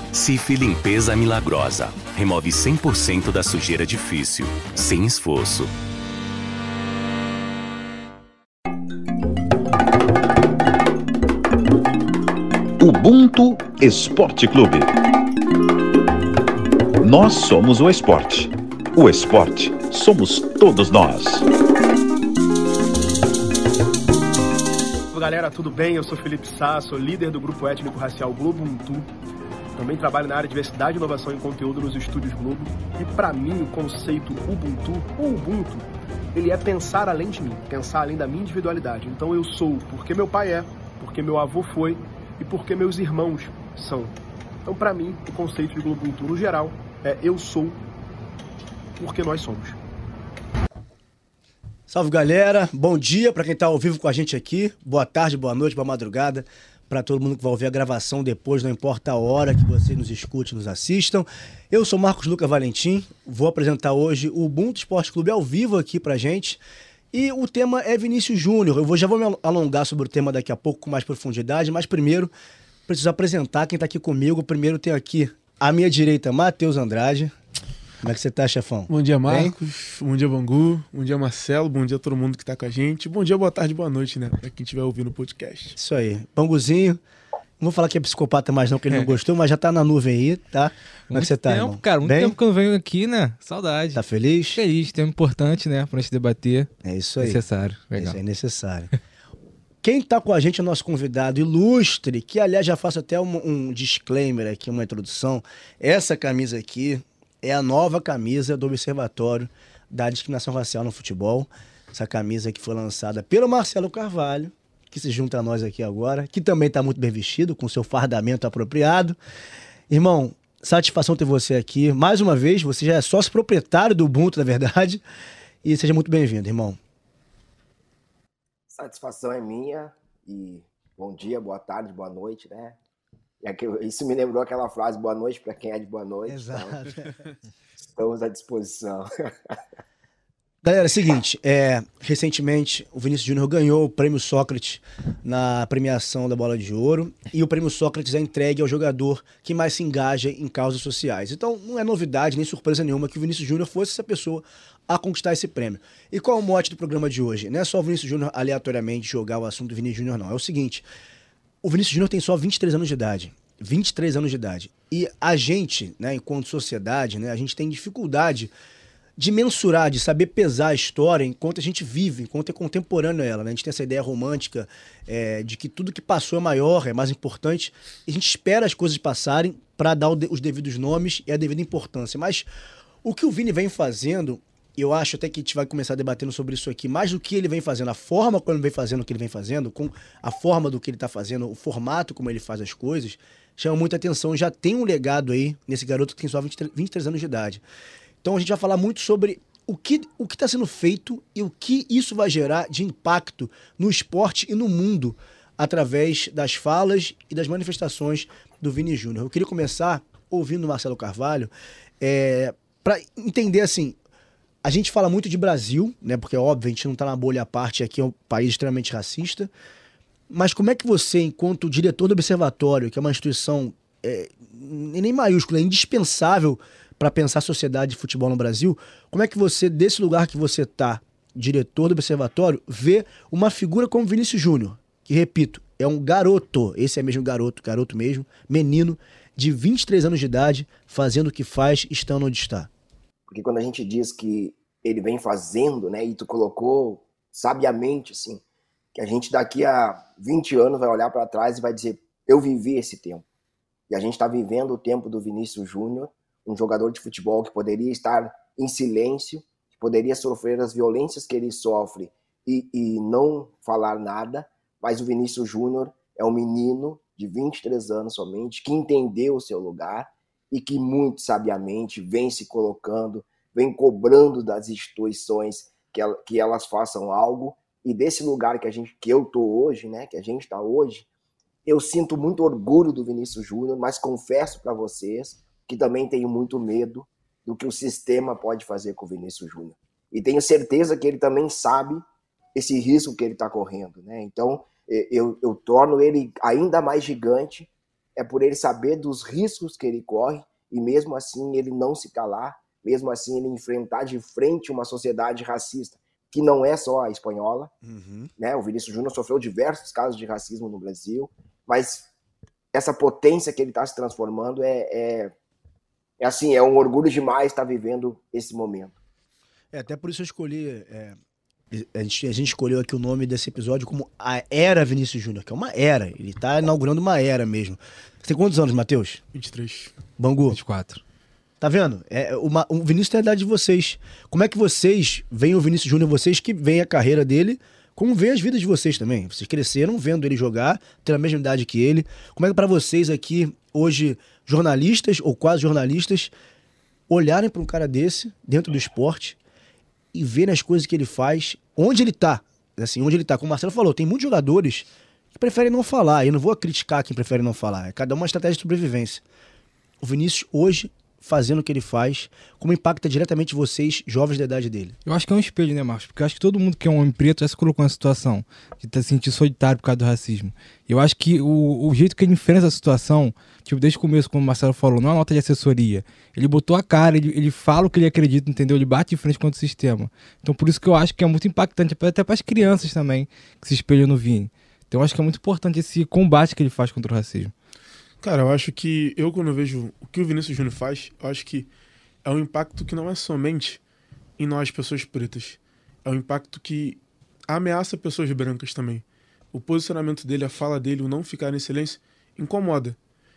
Cif Limpeza Milagrosa. Remove 100% da sujeira difícil, sem esforço. Ubuntu Esporte Clube. Nós somos o esporte. O esporte somos todos nós. Olá galera, tudo bem? Eu sou Felipe Sá, sou líder do grupo étnico-racial Globo Ubuntu. Também trabalho na área de diversidade, inovação e conteúdo nos estúdios Globo. E para mim o conceito Ubuntu, ou Ubuntu, ele é pensar além de mim, pensar além da minha individualidade. Então eu sou porque meu pai é, porque meu avô foi e porque meus irmãos são. Então para mim o conceito de Globo Ubuntu no geral é eu sou porque nós somos. Salve galera, bom dia para quem tá ao vivo com a gente aqui, boa tarde, boa noite, boa madrugada, para todo mundo que vai ouvir a gravação depois, não importa a hora que vocês nos escutem, nos assistam. Eu sou Marcos Lucas Valentim, vou apresentar hoje o Ubuntu Esporte Clube ao vivo aqui pra gente, e o tema é Vinícius Júnior. Já vou me alongar sobre o tema daqui a pouco com mais profundidade, mas primeiro preciso apresentar quem tá aqui comigo. Primeiro tenho aqui à minha direita Matheus Andrade. Como é que você tá, chefão? Bom dia, Marcos. Bem? Bom dia, Bangu. Bom dia, Marcelo. Bom dia a todo mundo que tá com a gente. Bom dia, boa tarde, boa noite, né? Pra quem estiver ouvindo o podcast. Isso aí. Banguzinho. Não vou falar que é psicopata mais não, porque ele não gostou, mas já tá na nuvem aí, tá? Como é que você tá, irmão? Cara, muito tempo que eu não venho aqui, né? Saudade. Tá feliz? Feliz. Tempo importante, né? Pra gente debater. É isso aí. Necessário. Legal. Isso é necessário. Quem tá com a gente é o nosso convidado ilustre, que aliás já faço até um disclaimer aqui, uma introdução. Essa camisa aqui é a nova camisa do Observatório da Discriminação Racial no Futebol. Essa camisa que foi lançada pelo Marcelo Carvalho, que se junta a nós aqui agora, que também está muito bem vestido, com seu fardamento apropriado. Irmão, satisfação ter você aqui. Mais uma vez, você já é sócio proprietário do Ubuntu, na verdade. E seja muito bem-vindo, irmão. Satisfação é minha. E bom dia, boa tarde, boa noite, né? Isso me lembrou aquela frase, boa noite para quem é de boa noite. Exato. Então, estamos à disposição. Galera, é o seguinte, recentemente o Vinícius Júnior ganhou o Prêmio Sócrates na premiação da Bola de Ouro, e o Prêmio Sócrates é entregue ao jogador que mais se engaja em causas sociais. Então não é novidade nem surpresa nenhuma que o Vinícius Júnior fosse essa pessoa a conquistar esse prêmio. E qual é o mote do programa de hoje? Não é só o Vinícius Júnior aleatoriamente jogar o assunto do Vinícius Júnior, não. É o seguinte, o Vinícius Júnior tem só 23 anos de idade. 23 anos de idade. E a gente, né, enquanto sociedade, né, a gente tem dificuldade de mensurar, de saber pesar a história enquanto a gente vive, enquanto é contemporâneo a ela, né? A gente tem essa ideia romântica de que tudo que passou é maior, é mais importante, e a gente espera as coisas passarem para dar os devidos nomes e a devida importância. Mas o que o Vini vem fazendo, eu acho até que a gente vai começar debatendo sobre isso aqui, mais do que ele vem fazendo, a forma como ele vem fazendo o que ele vem fazendo, com a forma do que ele está fazendo, o formato como ele faz as coisas, chama muita atenção. Já tem um legado aí nesse garoto que tem só 23 anos de idade. Então a gente vai falar muito sobre o que está sendo feito e o que isso vai gerar de impacto no esporte e no mundo através das falas e das manifestações do Vini Júnior. Eu queria começar ouvindo o Marcelo Carvalho para entender assim, a gente fala muito de Brasil, né? Porque é óbvio, a gente não está na bolha à parte, aqui é um país extremamente racista, mas como é que você, enquanto diretor do Observatório, que é uma instituição nem maiúscula, é indispensável para pensar a sociedade de futebol no Brasil, como é que você, desse lugar que você está, diretor do Observatório, vê uma figura como Vinícius Júnior, que, repito, é um garoto, esse é mesmo garoto mesmo, menino, de 23 anos de idade, fazendo o que faz, estando onde está? Porque quando a gente diz que ele vem fazendo, né, e tu colocou sabiamente, assim, que a gente daqui a 20 anos vai olhar para trás e vai dizer, eu vivi esse tempo. E a gente está vivendo o tempo do Vinícius Júnior, um jogador de futebol que poderia estar em silêncio, que poderia sofrer as violências que ele sofre e não falar nada, mas o Vinícius Júnior é um menino de 23 anos somente, que entendeu o seu lugar e que muito sabiamente vem se colocando, vem cobrando das instituições que elas façam algo, e desse lugar que eu estou hoje, né, que a gente está hoje, eu sinto muito orgulho do Vinícius Júnior, mas confesso para vocês que também tenho muito medo do que o sistema pode fazer com o Vinícius Júnior. E tenho certeza que ele também sabe esse risco que ele está correndo, né? Então, eu torno ele ainda mais gigante é por ele saber dos riscos que ele corre e mesmo assim ele não se calar, mesmo assim ele enfrentar de frente uma sociedade racista, que não é só a espanhola, né? O Vinícius Júnior sofreu diversos casos de racismo no Brasil, mas essa potência que ele está se transformando é um orgulho demais estar vivendo esse momento. Até por isso eu escolhi... A gente escolheu aqui o nome desse episódio como A Era Vinícius Júnior, que é uma era. Ele tá inaugurando uma era mesmo. Você tem quantos anos, Matheus? 23. Bangu? 24. Tá vendo? O Vinícius tem a idade de vocês. Como é que vocês veem o Vinícius Júnior, vocês que veem a carreira dele, como veem as vidas de vocês também? Vocês cresceram vendo ele jogar, tendo a mesma idade que ele. Como é que pra vocês aqui, hoje, jornalistas ou quase jornalistas, olharem pra um cara desse, dentro do esporte, e verem as coisas que ele faz, onde ele tá? Assim, onde ele tá. Como o Marcelo falou, tem muitos jogadores que preferem não falar. Eu não vou criticar quem prefere não falar. É cada uma estratégia de sobrevivência. O Vinícius, hoje, fazendo o que ele faz, como impacta diretamente vocês, jovens da idade dele? Eu acho que é um espelho, né, Marcos? Porque eu acho que todo mundo que é um homem preto já se colocou na situação de se sentir solitário por causa do racismo. Eu acho que o jeito que ele enfrenta essa situação, tipo, desde o começo, como o Marcelo falou, não é uma nota de assessoria. Ele botou a cara, ele fala o que ele acredita, entendeu? Ele bate de frente contra o sistema. Então, por isso que eu acho que é muito impactante, até para as crianças também, que se espelham no Vini. Então, eu acho que é muito importante esse combate que ele faz contra o racismo. Cara, eu acho que quando eu vejo o que o Vinícius Júnior faz, eu acho que é um impacto que não é somente em nós, pessoas pretas. É um impacto que ameaça pessoas brancas também. O posicionamento dele, a fala dele, o não ficar em silêncio, incomoda.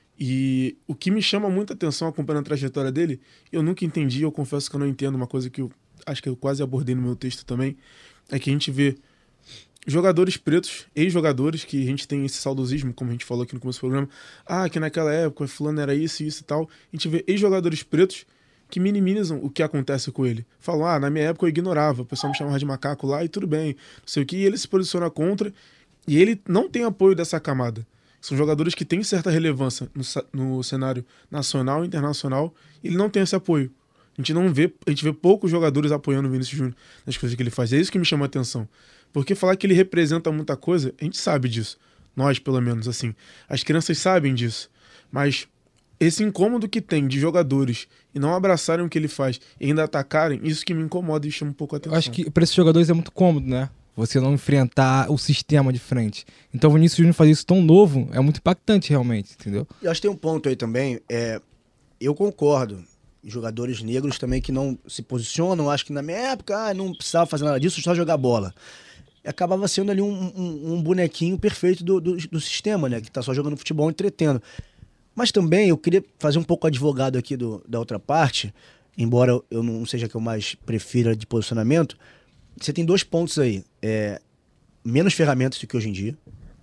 E o que me chama muita atenção acompanhando a trajetória dele, eu nunca entendi, eu confesso que eu não entendo, uma coisa que eu acho que eu quase abordei no meu texto também, é que a gente vê jogadores pretos, ex-jogadores, que a gente tem esse saudosismo, como a gente falou aqui no começo do programa, que naquela época fulano era isso e tal. A gente vê ex-jogadores pretos que minimizam o que acontece com ele. Falam, na minha época eu ignorava, o pessoal me chamava de macaco lá e tudo bem, não sei o que, e ele se posiciona contra, e ele não tem apoio dessa camada. São jogadores que têm certa relevância no cenário nacional e internacional, e ele não tem esse apoio. A gente vê poucos jogadores apoiando o Vinícius Júnior nas coisas que ele faz. É isso que me chama a atenção. Porque falar que ele representa muita coisa, a gente sabe disso. Nós, pelo menos, assim. As crianças sabem disso. Mas esse incômodo que tem de jogadores e não abraçarem o que ele faz e ainda atacarem, isso que me incomoda e chama um pouco a atenção. Eu acho que para esses jogadores é muito cômodo, né? Você não enfrentar o sistema de frente. Então o Vinícius Júnior fazer isso tão novo é muito impactante, realmente, entendeu? Eu acho que tem um ponto aí também. Eu concordo. Jogadores negros também que não se posicionam, acho que na minha época não precisava fazer nada disso, só jogar bola. E acabava sendo ali um bonequinho perfeito do sistema, né? Que tá só jogando futebol e entretendo. Mas também eu queria fazer um pouco advogado aqui da outra parte, embora eu não seja que eu mais prefira de posicionamento. Você tem 2 pontos aí. Menos ferramentas do que hoje em dia,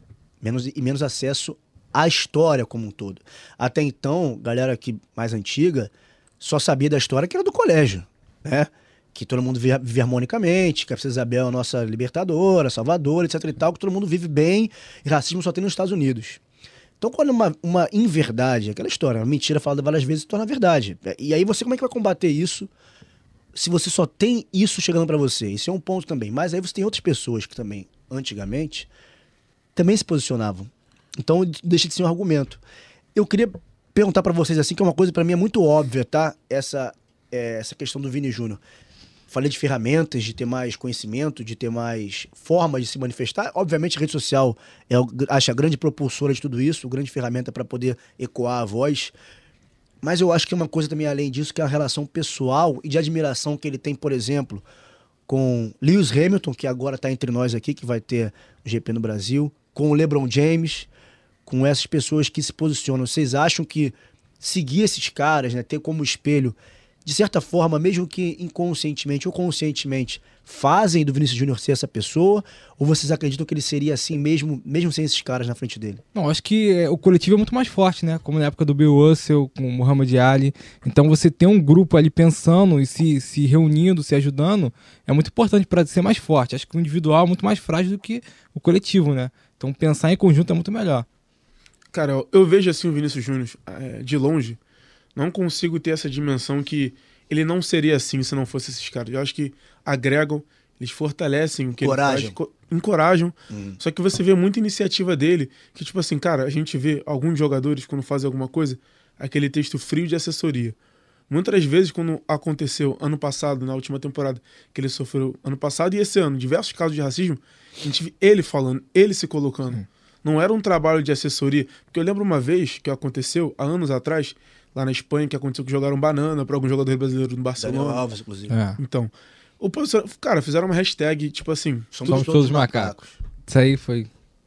menos acesso à história como um todo. Até então, galera aqui mais antiga só sabia da história que era do colégio, né? Que todo mundo vive harmonicamente, que a Princesa Isabel é a nossa libertadora, salvadora, etc e tal, que todo mundo vive bem, e racismo só tem nos Estados Unidos. Então, quando uma inverdade, aquela história, uma mentira falada várias vezes se torna verdade. E aí como é que vai combater isso se você só tem isso chegando pra você? Isso é um ponto também. Mas aí você tem outras pessoas que também, antigamente, também se posicionavam. Então, deixa de ser um argumento. Eu queria perguntar pra vocês assim, que é uma coisa pra mim é muito óbvia, tá? Essa questão do Vini Júnior. Falei de ferramentas, de ter mais conhecimento, de ter mais formas de se manifestar. Obviamente, a rede social acho a grande propulsora de tudo isso, a grande ferramenta para poder ecoar a voz. Mas eu acho que é uma coisa também além disso, que é a relação pessoal e de admiração que ele tem, por exemplo, com Lewis Hamilton, que agora está entre nós aqui, que vai ter o GP no Brasil, com o LeBron James, com essas pessoas que se posicionam. Vocês acham que seguir esses caras, né, ter como espelho, de certa forma, mesmo que inconscientemente ou conscientemente, fazem do Vinícius Júnior ser essa pessoa? Ou vocês acreditam que ele seria assim mesmo sem esses caras na frente dele? Não, acho que o coletivo é muito mais forte, né? Como na época do Bill Russell, com o Muhammad Ali. Então você ter um grupo ali pensando e se reunindo, se ajudando, é muito importante para ser mais forte. Acho que o individual é muito mais frágil do que o coletivo, né? Então pensar em conjunto é muito melhor. Cara, eu vejo assim o Vinícius Júnior de longe. Não consigo ter essa dimensão que ele não seria assim se não fosse esses caras. Eu acho que agregam, Eles fortalecem o que Encorajam. ele faz, encorajam. Só que você vê muita iniciativa dele, que tipo assim, cara, a gente vê alguns jogadores quando fazem alguma coisa, aquele texto frio de assessoria. Muitas das vezes, quando aconteceu ano passado, na última temporada, que ele sofreu ano passado e esse ano, diversos casos de racismo, a gente viu ele falando, ele se colocando. Não era um trabalho de assessoria. Porque eu lembro uma vez que aconteceu, há anos atrás, lá na Espanha, que aconteceu que jogaram banana para alguns jogadores brasileiros no Barcelona. Daniel Alves, inclusive. Então, cara, fizeram uma hashtag, tipo assim, Somos todos macacos. Isso aí foi...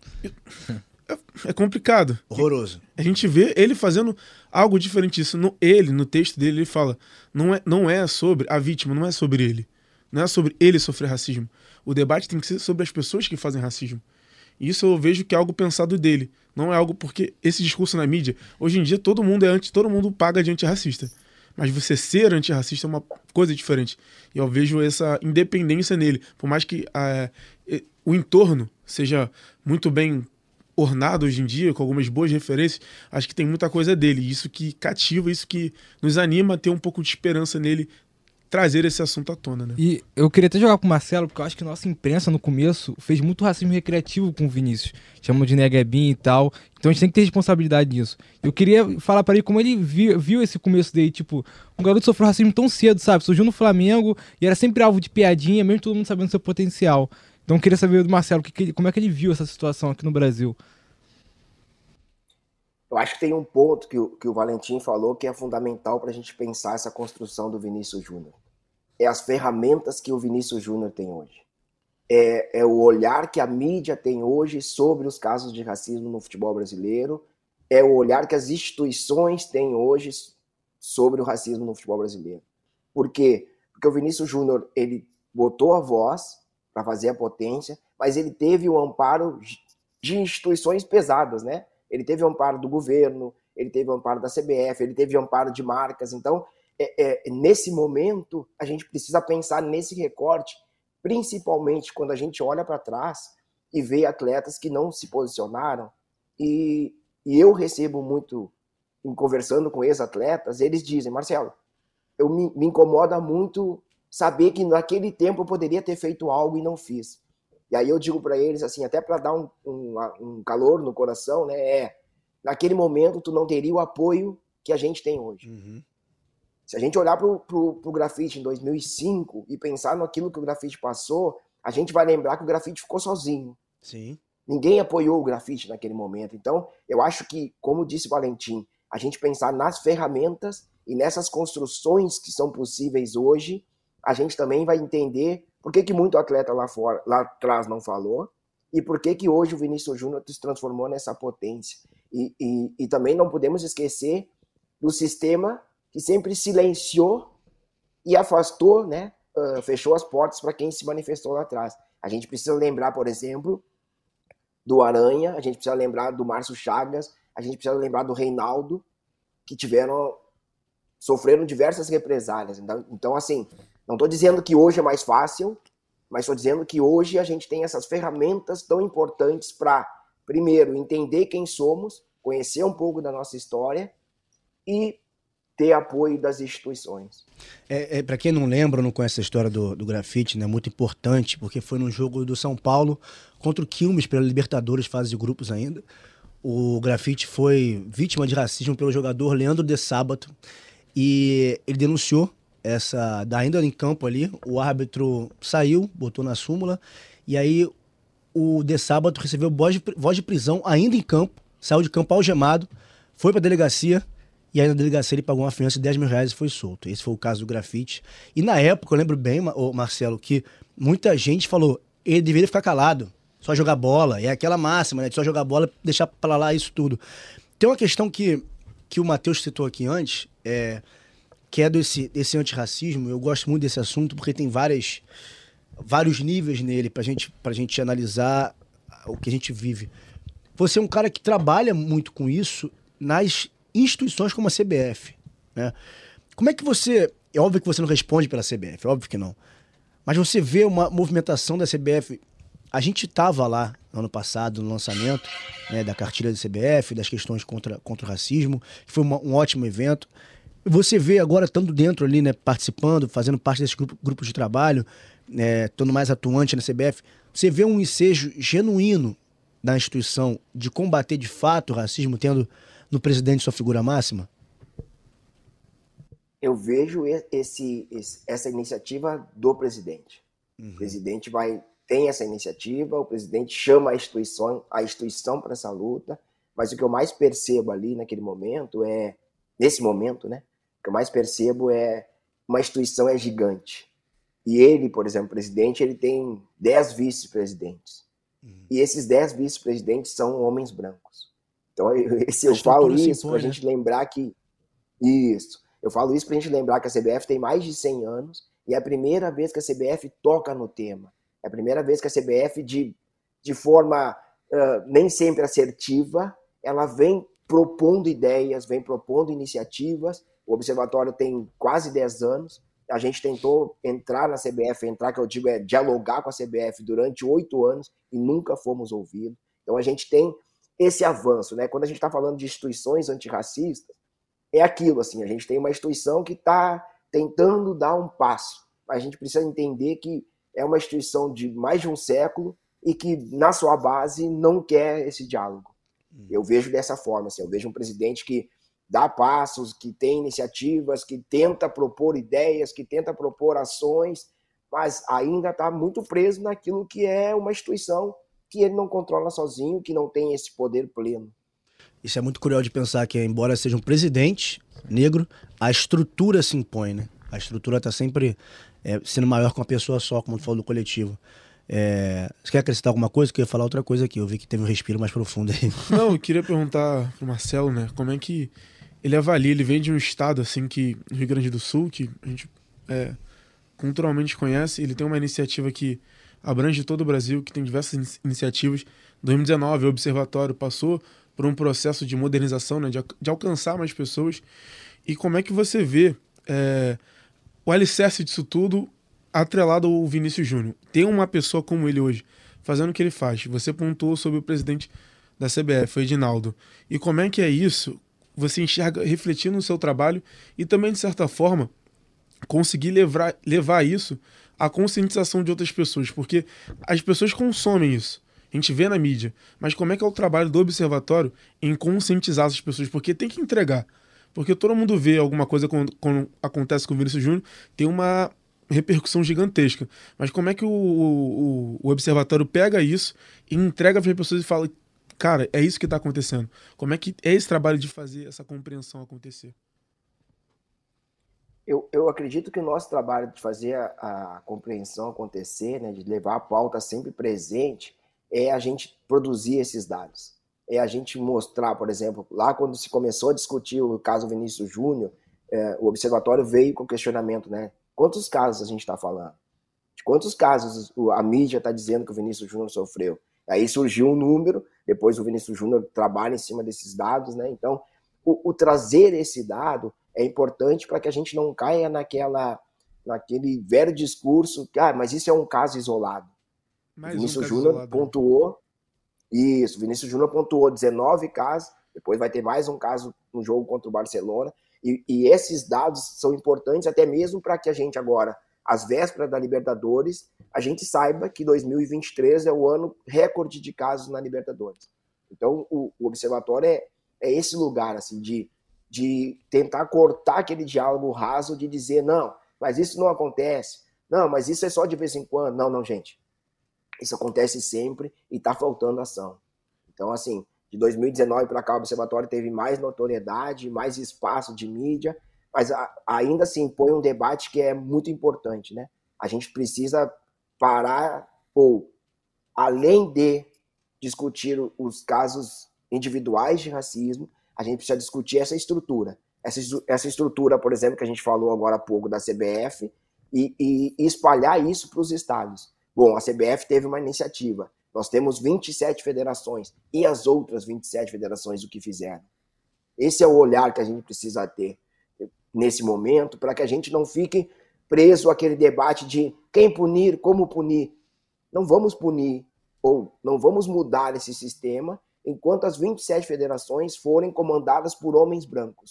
é complicado. Horroroso. A gente vê ele fazendo algo diferente. Isso no texto dele, ele fala, não é sobre a vítima, não é sobre ele. Não é sobre ele sofrer racismo. O debate tem que ser sobre as pessoas que fazem racismo. E isso eu vejo que é algo pensado dele. Não é algo porque esse discurso na mídia, hoje em dia todo mundo paga de antirracista. Mas você ser antirracista é uma coisa diferente. E eu vejo essa independência nele. Por mais que o entorno seja muito bem ornado hoje em dia, com algumas boas referências, acho que tem muita coisa dele. Isso que cativa, isso que nos anima a ter um pouco de esperança nele, trazer esse assunto à tona, né? E eu queria até jogar pro Marcelo, porque eu acho que nossa imprensa no começo fez muito racismo recreativo com o Vinícius. Chamam de neguebim e tal. Então a gente tem que ter responsabilidade nisso. Eu queria falar pra ele como ele viu esse começo dele. Tipo, um garoto sofreu racismo tão cedo, sabe? Surgiu no Flamengo e era sempre alvo de piadinha, mesmo todo mundo sabendo do seu potencial. Então eu queria saber do Marcelo como é que ele viu essa situação aqui no Brasil. Eu acho que tem um ponto que o Valentim falou que é fundamental para a gente pensar essa construção do Vinícius Júnior. É as ferramentas que o Vinícius Júnior tem hoje. É o olhar que a mídia tem hoje sobre os casos de racismo no futebol brasileiro. É o olhar que as instituições têm hoje sobre o racismo no futebol brasileiro. Por quê? Porque o Vinícius Júnior, ele botou a voz para fazer a potência, mas ele teve o amparo de instituições pesadas, né? Ele teve o amparo do governo, ele teve o amparo da CBF, ele teve o amparo de marcas. Então, nesse momento, a gente precisa pensar nesse recorte, principalmente quando a gente olha para trás e vê atletas que não se posicionaram. E eu recebo muito, conversando com ex-atletas, eles dizem, Marcelo, me incomoda muito saber que naquele tempo eu poderia ter feito algo e não fiz. E aí eu digo para eles, assim, até para dar um calor no coração, né? Naquele momento tu não teria o apoio que a gente tem hoje. Uhum. Se a gente olhar pro grafite em 2005 e pensar naquilo que o grafite passou, a gente vai lembrar que o grafite ficou sozinho. Sim. Ninguém apoiou o grafite naquele momento. Então, eu acho que, como disse o Valentim, a gente pensar nas ferramentas e nessas construções que são possíveis hoje, a gente também vai entender por que muito atleta lá atrás não falou e por que hoje o Vinícius Júnior se transformou nessa potência. E também não podemos esquecer do sistema que sempre silenciou e afastou, né, fechou as portas para quem se manifestou lá atrás. A gente precisa lembrar, por exemplo, do Aranha, a gente precisa lembrar do Márcio Chagas, a gente precisa lembrar do Reinaldo, que sofreram diversas represálias. Então, assim, não estou dizendo que hoje é mais fácil, mas estou dizendo que hoje a gente tem essas ferramentas tão importantes para, primeiro, entender quem somos, conhecer um pouco da nossa história e ter apoio das instituições. Para quem não lembra, não conhece a história do grafite, né, muito importante, porque foi num jogo do São Paulo contra o Quilmes, pela Libertadores, fase de grupos ainda. O grafite foi vítima de racismo pelo jogador Leandro de Sábato e ele denunciou ainda em campo ali, o árbitro saiu, botou na súmula, e aí o De Sábato recebeu voz de prisão ainda em campo, saiu de campo algemado, foi pra delegacia, e aí na delegacia ele pagou uma fiança de 10 mil reais e foi solto. Esse foi o caso do grafite. E na época, eu lembro bem, Marcelo, que muita gente falou, ele deveria ficar calado, só jogar bola, é aquela máxima, né, de só jogar bola e deixar pra lá isso tudo. Tem uma questão que o Matheus citou aqui antes, que é desse antirracismo. Eu gosto muito desse assunto porque tem vários níveis nele pra gente analisar o que a gente vive. Você é um cara que trabalha muito com isso nas instituições como a CBF, né? Como é que você... É óbvio que você não responde pela CBF, é óbvio que não. Mas você vê uma movimentação da CBF... A gente estava lá no ano passado, no lançamento, né, da cartilha da CBF, das questões contra o racismo, que foi um ótimo evento. Você vê agora, estando dentro ali, né, participando, fazendo parte desse grupo de trabalho, estando mais atuante na CBF, você vê um ensejo genuíno da instituição de combater de fato o racismo, tendo no presidente sua figura máxima? Eu vejo essa iniciativa do presidente. O presidente tem essa iniciativa, o presidente chama a instituição para essa luta, mas o que eu mais percebo ali nesse momento, né? O que eu mais percebo uma instituição é gigante. E ele, por exemplo, presidente, ele tem 10 vice-presidentes. E esses 10 vice-presidentes são homens brancos. Então, eu falo isso para a gente lembrar que... Isso. Eu falo isso para a gente lembrar que a CBF tem mais de 100 anos e é a primeira vez que a CBF toca no tema. É a primeira vez que a CBF, de forma nem sempre assertiva, ela vem propondo ideias, vem propondo iniciativas. O Observatório tem quase 10 anos. A gente tentou entrar na CBF, que eu digo dialogar com a CBF durante 8 anos e nunca fomos ouvidos. Então a gente tem esse avanço, né? Quando a gente está falando de instituições antirracistas, é aquilo, assim, a gente tem uma instituição que está tentando dar um passo, mas a gente precisa entender que é uma instituição de mais de um século e que, na sua base, não quer esse diálogo. Eu vejo dessa forma, assim, eu vejo um presidente que dá passos, que tem iniciativas, que tenta propor ideias, que tenta propor ações, mas ainda está muito preso naquilo que é uma instituição que ele não controla sozinho, que não tem esse poder pleno. Isso é muito curioso de pensar que, embora seja um presidente negro, a estrutura se impõe, né? A estrutura está sempre sendo maior que uma pessoa só, como tu falou do coletivo. Você quer acrescentar alguma coisa? Que eu ia falar outra coisa aqui. Eu vi que teve um respiro mais profundo aí. Não, eu queria perguntar pro Marcelo, né? Como é que ele avalia? Ele vem de um estado, assim, que no Rio Grande do Sul, que a gente culturalmente conhece. Ele tem uma iniciativa que abrange todo o Brasil, que tem diversas iniciativas. Em 2019, o Observatório passou por um processo de modernização, né, de alcançar mais pessoas. E como é que você vê o alicerce disso tudo atrelado ao Vinícius Júnior? Tem uma pessoa como ele hoje, fazendo o que ele faz. Você pontuou sobre o presidente da CBF, o Edinaldo. E como é que é isso? Você enxerga, refletindo no seu trabalho e também, de certa forma, conseguir levar isso à conscientização de outras pessoas. Porque as pessoas consomem isso. A gente vê na mídia, mas como é que é o trabalho do Observatório em conscientizar essas pessoas? Porque tem que entregar. Porque todo mundo vê alguma coisa quando acontece com o Vinícius Júnior, tem uma repercussão gigantesca. Mas como é que o Observatório pega isso e entrega para as pessoas e fala, cara, é isso que está acontecendo? Como é que é esse trabalho de fazer essa compreensão acontecer? Eu acredito que o nosso trabalho de fazer a compreensão acontecer, né, de levar a pauta sempre presente, é a gente produzir esses dados. É a gente mostrar, por exemplo, lá quando se começou a discutir o caso Vinícius Júnior, o Observatório veio com o questionamento, né? Quantos casos a gente está falando? De quantos casos a mídia está dizendo que o Vinícius Júnior sofreu? Aí surgiu um número, depois o Vinícius Júnior trabalha em cima desses dados, né? Então, o trazer esse dado é importante para que a gente não caia naquele velho discurso que, mas isso é um caso isolado. Vinícius Júnior pontuou isso, Vinícius Júnior pontuou 19 casos, depois vai ter mais um caso no jogo contra o Barcelona, e esses dados são importantes até mesmo para que a gente agora, às vésperas da Libertadores, a gente saiba que 2023 é o ano recorde de casos na Libertadores. Então, o Observatório é esse lugar assim, de tentar cortar aquele diálogo raso de dizer, não, mas isso não acontece, não, mas isso é só de vez em quando. Não, gente. Isso acontece sempre e está faltando ação. Então, assim, de 2019 para cá, o Observatório teve mais notoriedade, mais espaço de mídia, mas ainda assim põe um debate que é muito importante, né? A gente precisa parar, além de discutir os casos individuais de racismo, a gente precisa discutir essa estrutura. Essa estrutura, por exemplo, que a gente falou agora há pouco da CBF, e espalhar isso para os estados. Bom, a CBF teve uma iniciativa. Nós temos 27 federações. E as outras 27 federações o que fizeram? Esse é o olhar que a gente precisa ter nesse momento, para que a gente não fique preso àquele debate de quem punir, como punir. Não vamos punir ou não vamos mudar esse sistema enquanto as 27 federações forem comandadas por homens brancos,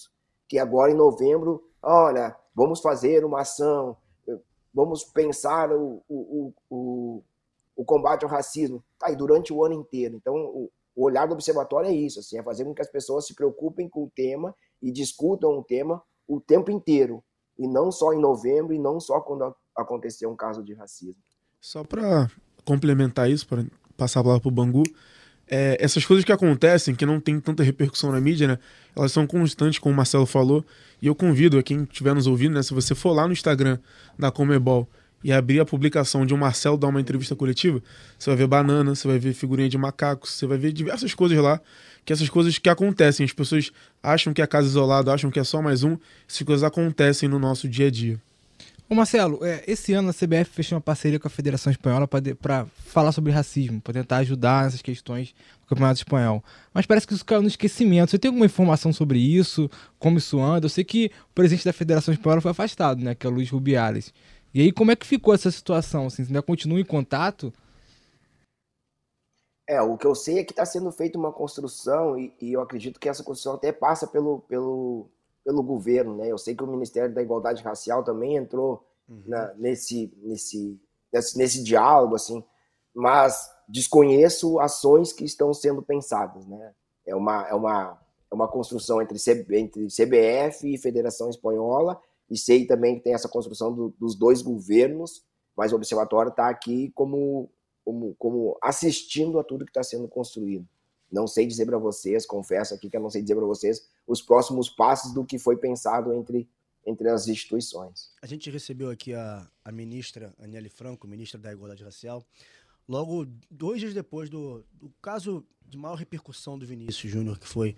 que agora em novembro, olha, vamos fazer uma ação, vamos pensar o combate ao racismo. Tá, e durante o ano inteiro. Então, o olhar do observatório é isso, assim, é fazer com que as pessoas se preocupem com o tema e discutam o tema o tempo inteiro, e não só em novembro, e não só quando acontecer um caso de racismo. Só para complementar isso, para passar a palavra para o Bangu, essas coisas que acontecem, que não tem tanta repercussão na mídia, né, elas são constantes, como o Marcelo falou, e eu convido a quem estiver nos ouvindo, né, se você for lá no Instagram da Conmebol e abrir a publicação de um Marcelo dar uma entrevista coletiva, você vai ver banana, você vai ver figurinha de macacos, você vai ver diversas coisas lá, que essas coisas que acontecem, as pessoas acham que é casa isolada, acham que é só mais um, essas coisas acontecem no nosso dia a dia. Ô Marcelo, esse ano a CBF fechou uma parceria com a Federação Espanhola para falar sobre racismo, para tentar ajudar nessas questões do Campeonato Espanhol. Mas parece que isso caiu no esquecimento. Você tem alguma informação sobre isso? Como isso anda? Eu sei que o presidente da Federação Espanhola foi afastado, né, que é o Luis Rubiales. E aí, como é que ficou essa situação? Assim, você ainda continua em contato? O que eu sei é que está sendo feita uma construção e eu acredito que essa construção até passa pelo governo, né? Eu sei que o Ministério da Igualdade Racial também entrou nesse diálogo, assim, mas desconheço ações que estão sendo pensadas, né? É uma construção entre CBF e Federação Espanhola, e sei também que tem essa construção dos dois governos, mas o observatório está aqui como assistindo a tudo que está sendo construído. Não sei dizer para vocês, confesso aqui que eu não sei dizer para vocês os próximos passos do que foi pensado entre as instituições. A gente recebeu aqui a ministra Aniele Franco, ministra da Igualdade Racial, logo 2 dias depois do caso de maior repercussão do Vinícius Júnior, que foi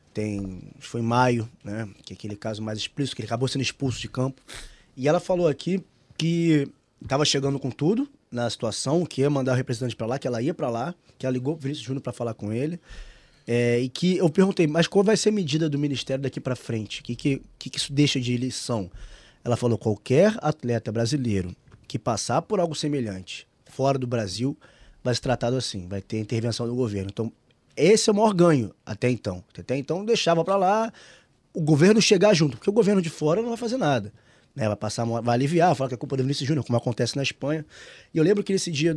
em maio, né? Que é aquele caso mais explícito, que ele acabou sendo expulso de campo. E ela falou aqui que estava chegando com tudo na situação, que ia mandar o representante para lá, que ela ia para lá, que ela ligou pro Vinícius Júnior para falar com ele. E que eu perguntei, mas qual vai ser a medida do Ministério daqui para frente? O que isso deixa de lição? Ela falou, qualquer atleta brasileiro que passar por algo semelhante fora do Brasil vai ser tratado assim, vai ter intervenção do governo. Então, esse é o maior ganho até então. Até então deixava para lá o governo chegar junto, porque o governo de fora não vai fazer nada. Né? Vai aliviar, falar que é culpa do Vinícius Júnior, como acontece na Espanha. E eu lembro que nesse dia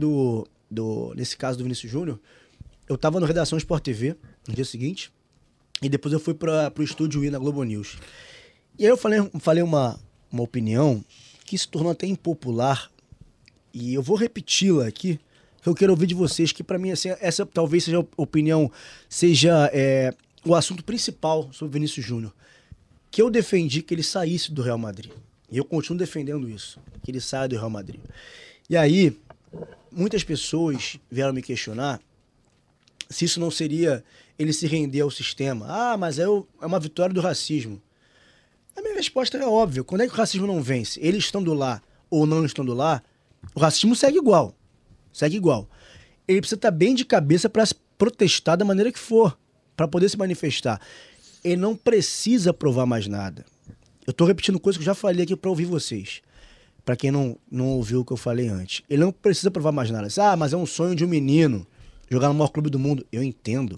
nesse caso do Vinícius Júnior, eu estava no Redação Sport TV no dia seguinte, e depois eu fui para o estúdio na Globo News. E aí eu falei uma opinião que se tornou até impopular, e eu vou repeti-la aqui, que eu quero ouvir de vocês, que para mim assim, essa talvez seja a opinião, seja o assunto principal sobre o Vinícius Júnior, que eu defendi que ele saísse do Real Madrid. E eu continuo defendendo isso, que ele saia do Real Madrid. E aí, muitas pessoas vieram me questionar se isso não seria ele se render ao sistema. Ah, mas é uma vitória do racismo. A minha resposta é óbvia. Quando é que o racismo não vence? Ele estando lá ou não estando lá, o racismo segue igual. Segue igual. Ele precisa estar bem de cabeça para protestar da maneira que for, para poder se manifestar. Ele não precisa provar mais nada. Eu estou repetindo coisas que eu já falei aqui para ouvir vocês. Para quem não ouviu o que eu falei antes. Ele não precisa provar mais nada. Ah, mas é um sonho de um menino jogar no maior clube do mundo. Eu entendo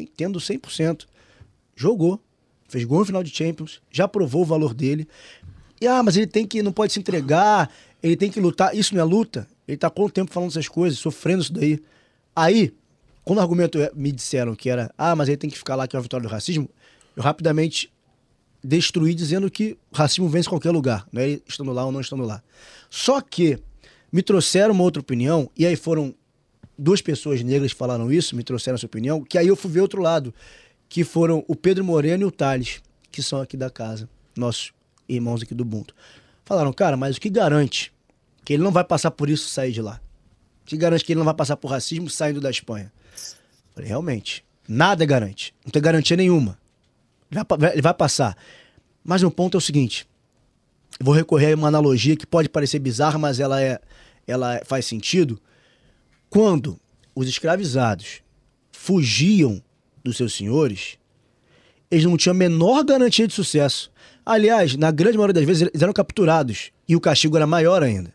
100%. Jogou, fez gol no final de Champions, já provou o valor dele. E mas ele não pode se entregar, ele tem que lutar. Isso não é luta? Ele tá quanto tempo falando essas coisas, sofrendo isso daí. Aí, quando o argumento me disseram que era, mas ele tem que ficar lá que é a vitória do racismo, eu rapidamente destruí dizendo que o racismo vence em qualquer lugar, não é ele estando lá ou não estando lá. Só que me trouxeram uma outra opinião, e aí foram 2 pessoas negras que falaram isso, me trouxeram essa opinião, que aí eu fui ver outro lado, que foram o Pedro Moreno e o Thales, que são aqui da casa, nossos irmãos aqui do Ubuntu. Falaram, cara, mas o que garante que ele não vai passar por isso e sair de lá? O que garante que ele não vai passar por racismo saindo da Espanha? Falei, realmente, nada garante, não tem garantia nenhuma. Ele vai passar. Mas o ponto é o seguinte, eu vou recorrer a uma analogia que pode parecer bizarra, mas ela faz sentido. Quando os escravizados fugiam dos seus senhores, eles não tinham a menor garantia de sucesso. Aliás, na grande maioria das vezes, eles eram capturados e o castigo era maior ainda.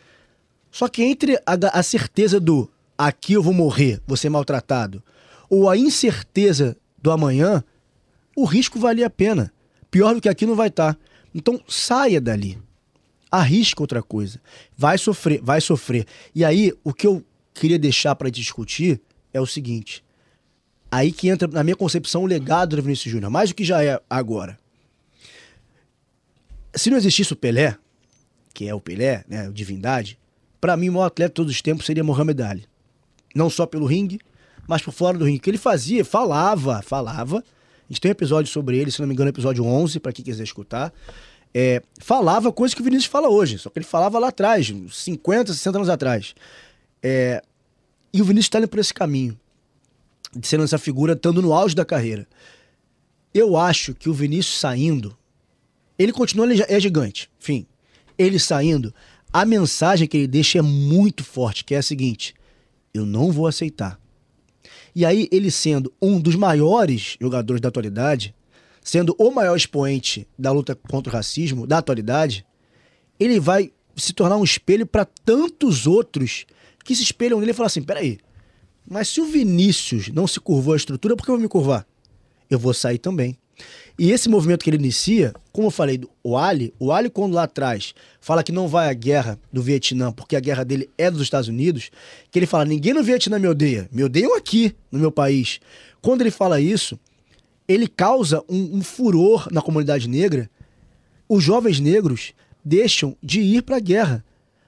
Só que entre a certeza do aqui eu vou morrer, vou ser maltratado, ou a incerteza do amanhã, o risco valia a pena. pior do que aqui não vai estar. Então, saia dali. Arrisca outra coisa. Vai sofrer, vai sofrer. E aí, o que eu queria deixar para discutir é o seguinte. Aí que entra, na minha concepção, o legado do Vinícius Júnior. Mais do que já é agora. Se não existisse o Pelé, que é o Pelé, né, o Divindade, para mim o maior atleta de todos os tempos seria Muhammad Ali. Não só pelo ringue, mas por fora do ringue. O que ele fazia, falava. A gente tem um episódio sobre ele, se não me engano, episódio 11, para quem quiser escutar. Falava coisas que o Vinícius fala hoje, só que ele falava lá atrás, 50, 60 anos atrás. E o Vinícius está indo por esse caminho, de sendo essa figura, estando no auge da carreira. Eu acho que o Vinícius saindo, ele continua, ele é gigante, enfim. Ele saindo, a mensagem que ele deixa é muito forte, que é a seguinte: eu não vou aceitar. E aí, ele sendo um dos maiores jogadores da atualidade, sendo o maior expoente da luta contra o racismo da atualidade, ele vai se tornar um espelho para tantos outros que se espelham nele e falam assim, peraí, mas se o Vinícius não se curvou a estrutura, por que eu vou me curvar? Eu vou sair também. E esse movimento que ele inicia, como eu falei, o Ali quando lá atrás fala que não vai à guerra do Vietnã, porque a guerra dele é dos Estados Unidos, que ele fala, ninguém no Vietnã me odeiam aqui, no meu país. Quando ele fala isso, ele causa um furor na comunidade negra. Os jovens negros deixam de ir para a guerra.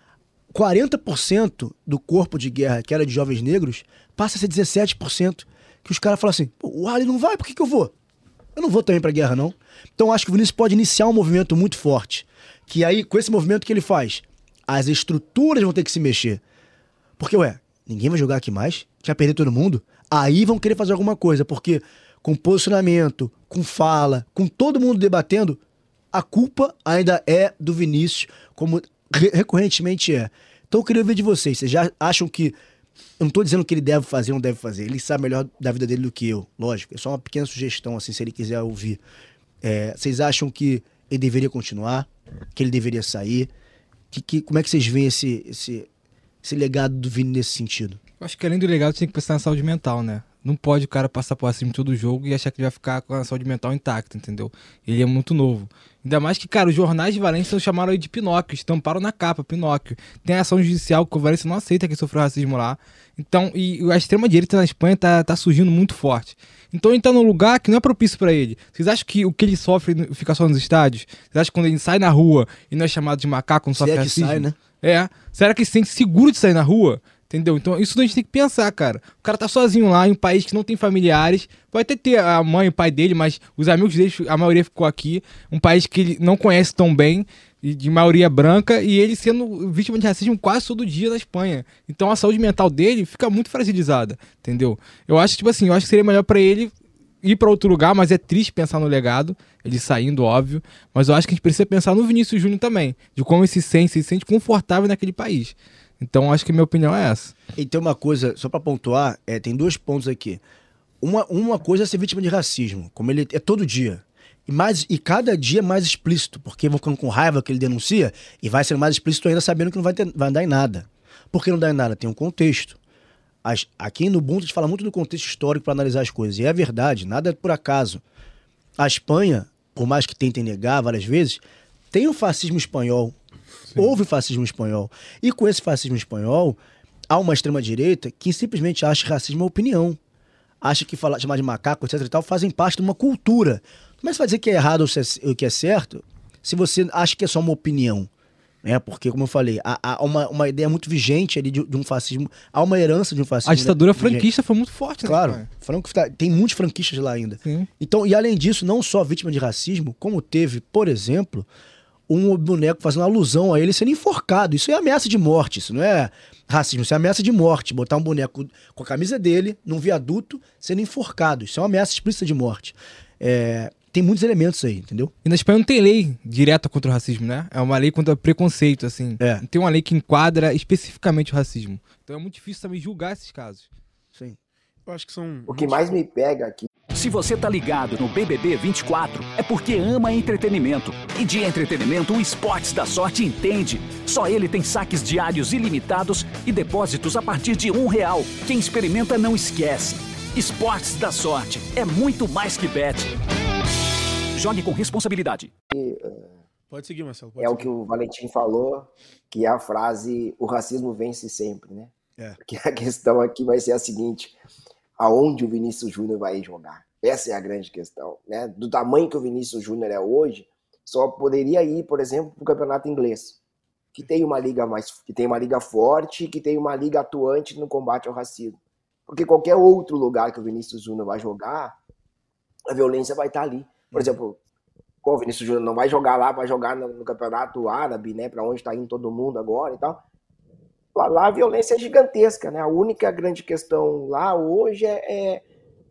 40% do corpo de guerra, que era de jovens negros, passa a ser 17%. Que os caras falam assim, o Ali não vai, por que eu vou? Eu não vou também pra guerra, não. Então acho que o Vinícius pode iniciar um movimento muito forte. Que aí, com esse movimento que ele faz, as estruturas vão ter que se mexer. Porque, ninguém vai jogar aqui mais? Já perder todo mundo? Aí vão querer fazer alguma coisa. Porque com posicionamento, com fala, com todo mundo debatendo, a culpa ainda é do Vinícius, como recorrentemente é. Então eu queria ver de vocês. Vocês já acham que... Eu não tô dizendo que ele deve fazer ou não deve fazer. Ele sabe melhor da vida dele do que eu. Lógico. É só uma pequena sugestão, assim, se ele quiser ouvir. Vocês acham que ele deveria continuar? Que ele deveria sair? Como é que vocês veem esse legado do Vini nesse sentido? Eu acho que além do legado, tem que pensar na saúde mental, né? Não pode o cara passar por cima de todo o jogo e achar que ele vai ficar com a saúde mental intacta, entendeu? Ele é muito novo. Ainda mais que, cara, os jornais de Valência chamaram ele de Pinóquio, estamparam na capa, Pinóquio. Tem a ação judicial que o Valência não aceita que sofreu racismo lá. Então, e a extrema-direita na Espanha tá surgindo muito forte. Então ele tá num lugar que não é propício pra ele. Vocês acham que o que ele sofre fica só nos estádios? Vocês acham que quando ele sai na rua e não é chamado de macaco, não sofre racismo? Sai, né? Será que ele se sente seguro de sair na rua? Entendeu? Então isso a gente tem que pensar, cara. O cara tá sozinho lá em um país que não tem familiares. Vai até ter a mãe e o pai dele, mas os amigos dele, a maioria ficou aqui. Um país que ele não conhece tão bem, de maioria branca, e ele sendo vítima de racismo quase todo dia na Espanha. Então a saúde mental dele fica muito fragilizada, entendeu? Eu acho que seria melhor pra ele ir pra outro lugar, mas é triste pensar no legado, ele saindo, óbvio. Mas eu acho que a gente precisa pensar no Vinícius Júnior também, de como ele se sente confortável naquele país. Então, acho que a minha opinião é essa. E tem uma coisa, só pra pontuar, tem 2 pontos aqui. Uma coisa é ser vítima de racismo, como ele é todo dia. E cada dia é mais explícito, porque vão ficando com raiva que ele denuncia, e vai sendo mais explícito ainda sabendo que não vai dar em nada. Por que não dá em nada? Tem um contexto. Aqui no Ubuntu a gente fala muito do contexto histórico para analisar as coisas, e é verdade, nada é por acaso. A Espanha, por mais que tentem negar várias vezes, tem o fascismo espanhol. Sim. Houve fascismo espanhol. E com esse fascismo espanhol, há uma extrema-direita que simplesmente acha que racismo é opinião. Acha que chamar de macaco, etc e tal, fazem parte de uma cultura. Como é que você vai dizer que é errado ou que é certo se você acha que é só uma opinião? Porque, como eu falei, há uma ideia muito vigente ali de um fascismo, há uma herança de um fascismo. A ditadura franquista foi muito forte, né? Claro, tem muitos franquistas lá ainda. Sim. Então, e além disso, não só vítima de racismo, como teve, por exemplo, um boneco fazendo alusão a ele sendo enforcado. Isso é ameaça de morte, isso não é racismo, isso é ameaça de morte. Botar um boneco com a camisa dele num viaduto sendo enforcado, isso é uma ameaça explícita de morte. Tem muitos elementos aí, entendeu? E na Espanha não tem lei direta contra o racismo, né? É uma lei contra preconceito, assim. Não tem uma lei que enquadra especificamente o racismo. Então é muito difícil também julgar esses casos. Sim. Eu acho que são... O que mais me pega aqui... Se você tá ligado no BBB 24, é porque ama entretenimento. E de entretenimento, o Esportes da Sorte entende. Só ele tem saques diários ilimitados e depósitos a partir de R$1. Quem experimenta não esquece. Esportes da Sorte é muito mais que bet. Jogue com responsabilidade. Pode seguir, Marcelo. É o que o Valentim falou, que é a frase, o racismo vence sempre, né? Porque a questão aqui vai ser a seguinte, aonde o Vinícius Júnior vai jogar? Essa é a grande questão, né? Do tamanho que o Vinícius Júnior é hoje, só poderia ir, por exemplo, para o campeonato inglês, que tem uma liga forte, que tem uma liga atuante no combate ao racismo. Porque qualquer outro lugar que o Vinícius Júnior vai jogar, a violência vai estar ali. Por exemplo, o Vinícius Júnior não vai jogar lá, vai jogar no campeonato árabe, né, para onde está indo todo mundo agora e tal. Lá a violência é gigantesca, né? A única grande questão lá hoje é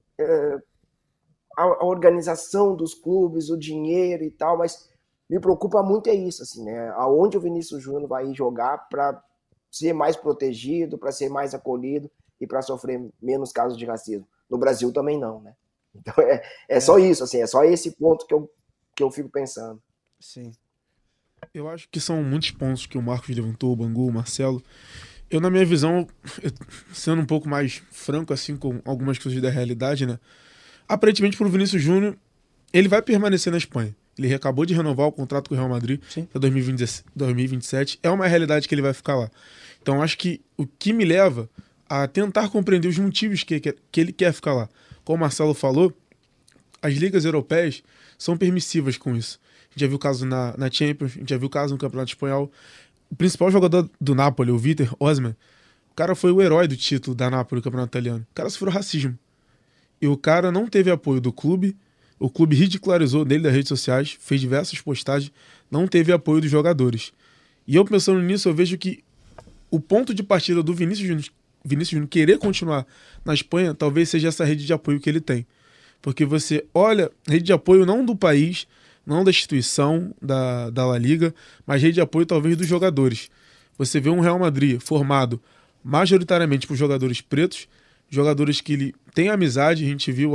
a organização dos clubes, o dinheiro e tal, mas me preocupa muito é isso, assim, né? Aonde o Vinícius Júnior vai ir jogar para ser mais protegido, para ser mais acolhido e para sofrer menos casos de racismo. No Brasil também não, né? Então é só isso, assim, é só esse ponto que eu fico pensando. Sim. Eu acho que são muitos pontos que o Marcos levantou, o Bangu, o Marcelo. Eu, na minha visão, sendo um pouco mais franco, assim, com algumas coisas da realidade, né? Aparentemente, pro Vinícius Júnior, ele vai permanecer na Espanha. Ele acabou de renovar o contrato com o Real Madrid até 2027. É uma realidade que ele vai ficar lá. Então, acho que o que me leva a tentar compreender os motivos que ele quer ficar lá. Como o Marcelo falou, as ligas europeias são permissivas com isso. A gente já viu o caso na Champions, a gente já viu o caso no Campeonato Espanhol. O principal jogador do Napoli, o Vítor Osimhen, o cara foi o herói do título da Napoli, do Campeonato Italiano. O cara sofreu racismo. E o cara não teve apoio do clube, o clube ridicularizou dele das redes sociais, fez diversas postagens, não teve apoio dos jogadores. E eu pensando nisso, eu vejo que o ponto de partida do Vinícius Júnior querer continuar na Espanha, talvez seja essa rede de apoio que ele tem. Porque você olha, rede de apoio não do país, não da instituição da La Liga, mas rede de apoio talvez dos jogadores. Você vê um Real Madrid formado majoritariamente por jogadores pretos, jogadores que ele tem amizade. A gente viu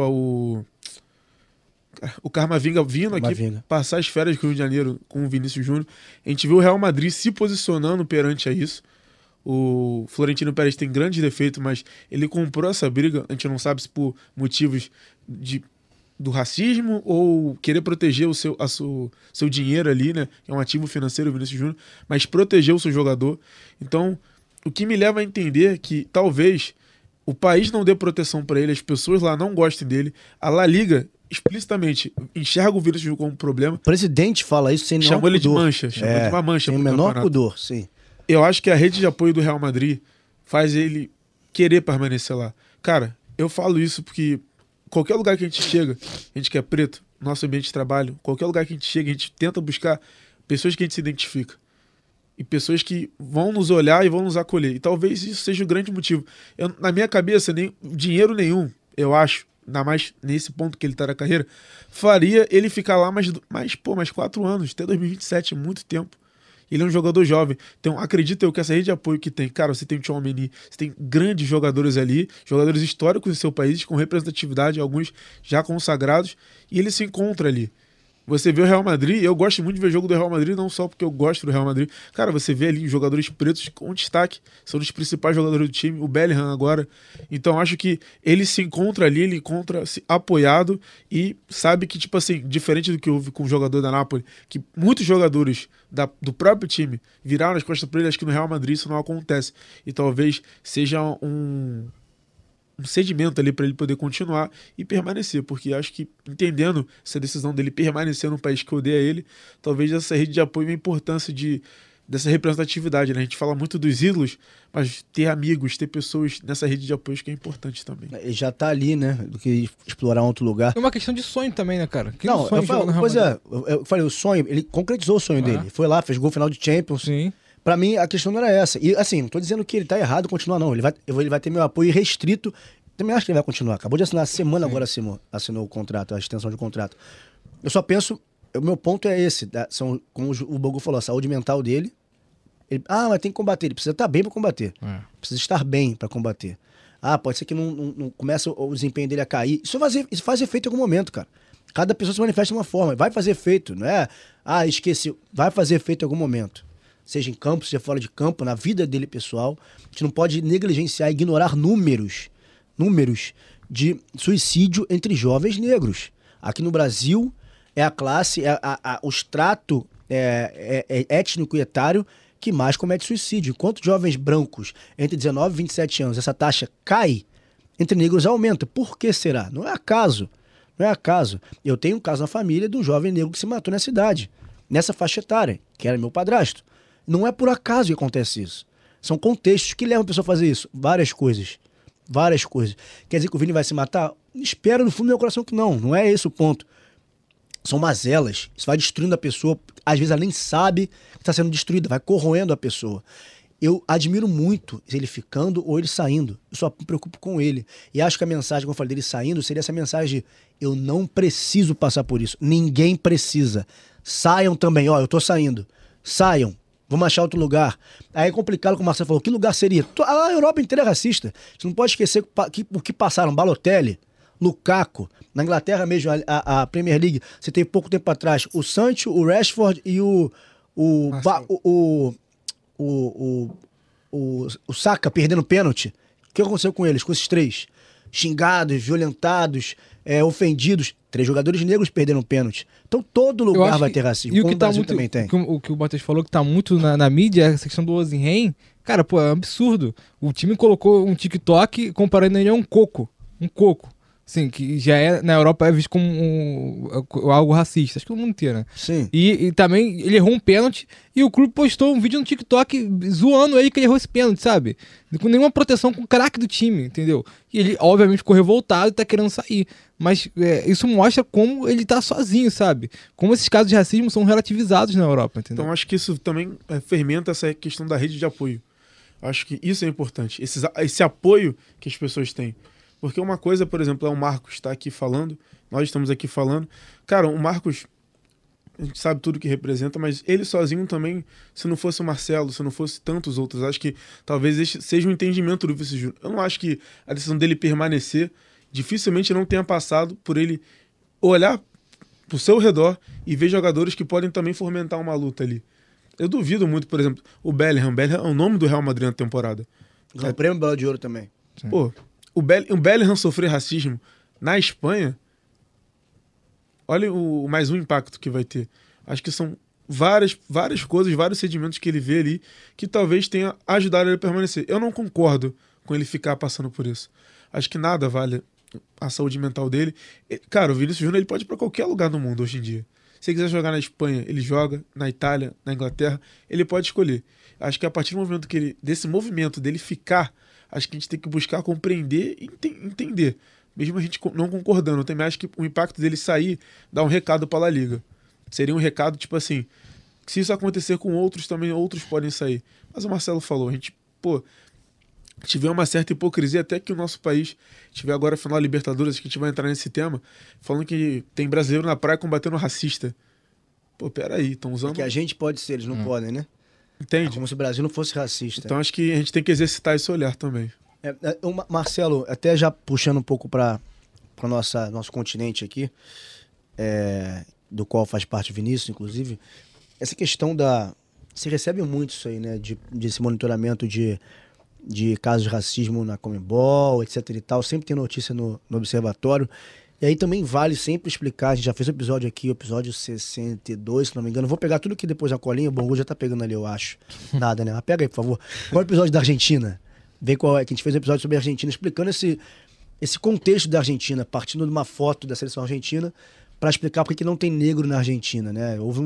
o Camavinga vindo aqui passar as férias com o Rio de Janeiro com o Vinícius Júnior. A gente viu o Real Madrid se posicionando perante a isso. O Florentino Pérez tem grandes defeitos, mas ele comprou essa briga. A gente não sabe se por motivos do racismo ou querer proteger o seu dinheiro ali, né? É um ativo financeiro, o Vinícius Júnior, mas proteger o seu jogador. Então, o que me leva a entender é que talvez o país não dê proteção para ele, as pessoas lá não gostem dele, a La Liga explicitamente enxerga o Vinícius Júnior como um problema. O presidente fala isso sem nenhum pudor. Chamou ele de mancha, chamou de uma mancha. Sem o menor pudor, sim. Eu acho que a rede de apoio do Real Madrid faz ele querer permanecer lá. Cara, eu falo isso porque qualquer lugar que a gente chega, a gente que é preto, nosso ambiente de trabalho, qualquer lugar que a gente chega, a gente tenta buscar pessoas que a gente se identifica. E pessoas que vão nos olhar e vão nos acolher. E talvez isso seja o grande motivo. Na minha cabeça, nem dinheiro nenhum, eu acho, ainda mais nesse ponto que ele tá na carreira, faria ele ficar lá mais 4 anos, até 2027, muito tempo. Ele é um jogador jovem. Então, acredita eu que essa rede de apoio que tem, cara, você tem o Tchouaméni, você tem grandes jogadores ali, jogadores históricos do seu país, com representatividade, alguns já consagrados, e ele se encontra ali. Você vê o Real Madrid, eu gosto muito de ver jogo do Real Madrid, não só porque eu gosto do Real Madrid. Cara, você vê ali jogadores pretos com destaque, são os principais jogadores do time, o Bellingham agora. Então acho que ele se encontra ali, ele encontra-se apoiado e sabe que, tipo assim, diferente do que houve com o jogador da Napoli, que muitos jogadores do próprio time viraram as costas para ele, acho que no Real Madrid isso não acontece. E talvez seja um sedimento ali para ele poder continuar e permanecer, porque acho que entendendo essa decisão dele permanecer num país que odeia ele, talvez essa rede de apoio, a importância dessa representatividade, né? A gente fala muito dos ídolos, mas ter amigos, ter pessoas nessa rede de apoio que é importante também. Ele já tá ali, né, do que explorar outro lugar. É uma questão de sonho também, né, cara? Não, eu falei, o sonho, ele concretizou o sonho dele, foi lá, fez gol final de Champions. Sim. Pra mim, a questão não era essa. E assim, não tô dizendo que ele tá errado continuar, não. Ele vai ter meu apoio restrito. Também acho que ele vai continuar. Acabou de assinar a semana, agora assinou o contrato, a extensão de contrato. Eu só penso, o meu ponto é esse, como o Bogu falou, a saúde mental dele. Mas tem que combater, ele precisa estar bem pra combater. Precisa estar bem pra combater. Pode ser que não comece o desempenho dele a cair. Isso faz efeito em algum momento, cara. Cada pessoa se manifesta de uma forma. Vai fazer efeito, não é? Esqueci. Vai fazer efeito em algum momento. Seja em campo, seja fora de campo, na vida dele pessoal. A gente não pode negligenciar, ignorar números de suicídio entre jovens negros. Aqui no Brasil, é a classe, o extrato étnico e etário que mais comete suicídio. Enquanto jovens brancos entre 19 e 27 anos, essa taxa cai, entre negros aumenta. Por que será? Não é acaso. Não é acaso. Eu tenho um caso na família de um jovem negro que se matou nessa idade, nessa faixa etária, que era meu padrasto. Não é por acaso que acontece isso. São contextos que levam a pessoa a fazer isso. Várias coisas. Várias coisas. Quer dizer que o Vini vai se matar? Espero no fundo do meu coração que não. Não é esse o ponto. São mazelas. Isso vai destruindo a pessoa. Às vezes ela nem sabe que está sendo destruída. Vai corroendo a pessoa. Eu admiro muito ele ficando ou ele saindo. Eu só me preocupo com ele. E acho que a mensagem, como eu falei, dele saindo, seria essa mensagem de eu não preciso passar por isso. Ninguém precisa. Saiam também. Ó, eu tô saindo. Saiam. Vamos achar outro lugar. Aí é complicado, como o Marcelo falou. Que lugar seria? A Europa inteira é racista. Você não pode esquecer o que passaram. Balotelli, Lukaku. Na Inglaterra mesmo, a Premier League, você teve pouco tempo atrás o Sancho, o Rashford e o Saka perdendo pênalti. O que aconteceu com eles, com esses três? Xingados, violentados, ofendidos. 3 jogadores negros perderam pênalti. Então todo lugar vai ter racismo. E o que tá muito, também tem. O que o Matheus falou que tá muito na mídia, essa questão do Osimhen, cara, pô, é um absurdo. O time colocou um TikTok comparando ele a um coco. Um coco. Assim, que já na Europa é visto como algo racista. Acho que todo mundo inteiro, né? Sim. E também ele errou um pênalti e o clube postou um vídeo no TikTok zoando ele que ele errou esse pênalti, sabe? Com nenhuma proteção com o craque do time, entendeu? E ele, obviamente, ficou revoltado e tá querendo sair. Mas isso mostra como ele tá sozinho, sabe? Como esses casos de racismo são relativizados na Europa, entendeu? Então acho que isso também fermenta essa questão da rede de apoio. Acho que isso é importante. Esse apoio que as pessoas têm. Porque uma coisa, por exemplo, é o Marcos estar aqui falando, nós estamos aqui falando. Cara, o Marcos, a gente sabe tudo que representa, mas ele sozinho também, se não fosse o Marcelo, se não fosse tantos outros, acho que talvez esse seja um entendimento do Vinícius Júnior. Eu não acho que a decisão dele permanecer dificilmente não tenha passado por ele olhar pro seu redor e ver jogadores que podem também fomentar uma luta ali. Eu duvido muito, por exemplo, o Bellingham. Bellingham é o nome do Real Madrid na temporada. O prêmio Bola de Ouro também. Sim. Pô, o Bellingham sofrer racismo na Espanha, olha mais um impacto que vai ter. Acho que são várias coisas, vários sedimentos que ele vê ali que talvez tenha ajudado ele a permanecer. Eu não concordo com ele ficar passando por isso. Acho que nada vale a saúde mental dele. Cara, o Vinícius Júnior ele pode ir para qualquer lugar do mundo hoje em dia. Se ele quiser jogar na Espanha, ele joga, na Itália, na Inglaterra, ele pode escolher. Acho que a partir do momento desse movimento dele ficar, acho que a gente tem que buscar compreender e entender. Mesmo a gente não concordando. Eu também acho que o impacto dele sair dá um recado para a La Liga. Seria um recado, tipo assim, que se isso acontecer com outros, também outros podem sair. Mas o Marcelo falou, a gente tiver uma certa hipocrisia, até que o nosso país tiver agora a final da Libertadores, acho que a gente vai entrar nesse tema, falando que tem brasileiro na praia combatendo racista. Pô, peraí, estão usando... Que a gente pode ser, eles não podem, né? Entende? É como se o Brasil não fosse racista. Então acho que a gente tem que exercitar esse olhar também. Marcelo, até já puxando um pouco para nosso continente aqui, do qual faz parte o Vinícius, inclusive, essa questão você recebe muito isso aí, né? Desse monitoramento de casos de racismo na Conmebol, etc e tal. Sempre tem notícia no Observatório. E aí também vale sempre explicar, a gente já fez o episódio aqui, o episódio 62, se não me engano. Vou pegar tudo aqui depois na colinha, o Bongo já tá pegando ali, eu acho. Nada, né? Mas pega aí, por favor. Qual é o episódio da Argentina? Vê qual é, que a gente fez um episódio sobre a Argentina, explicando esse contexto da Argentina, partindo de uma foto da seleção argentina, para explicar por que não tem negro na Argentina, né? Houve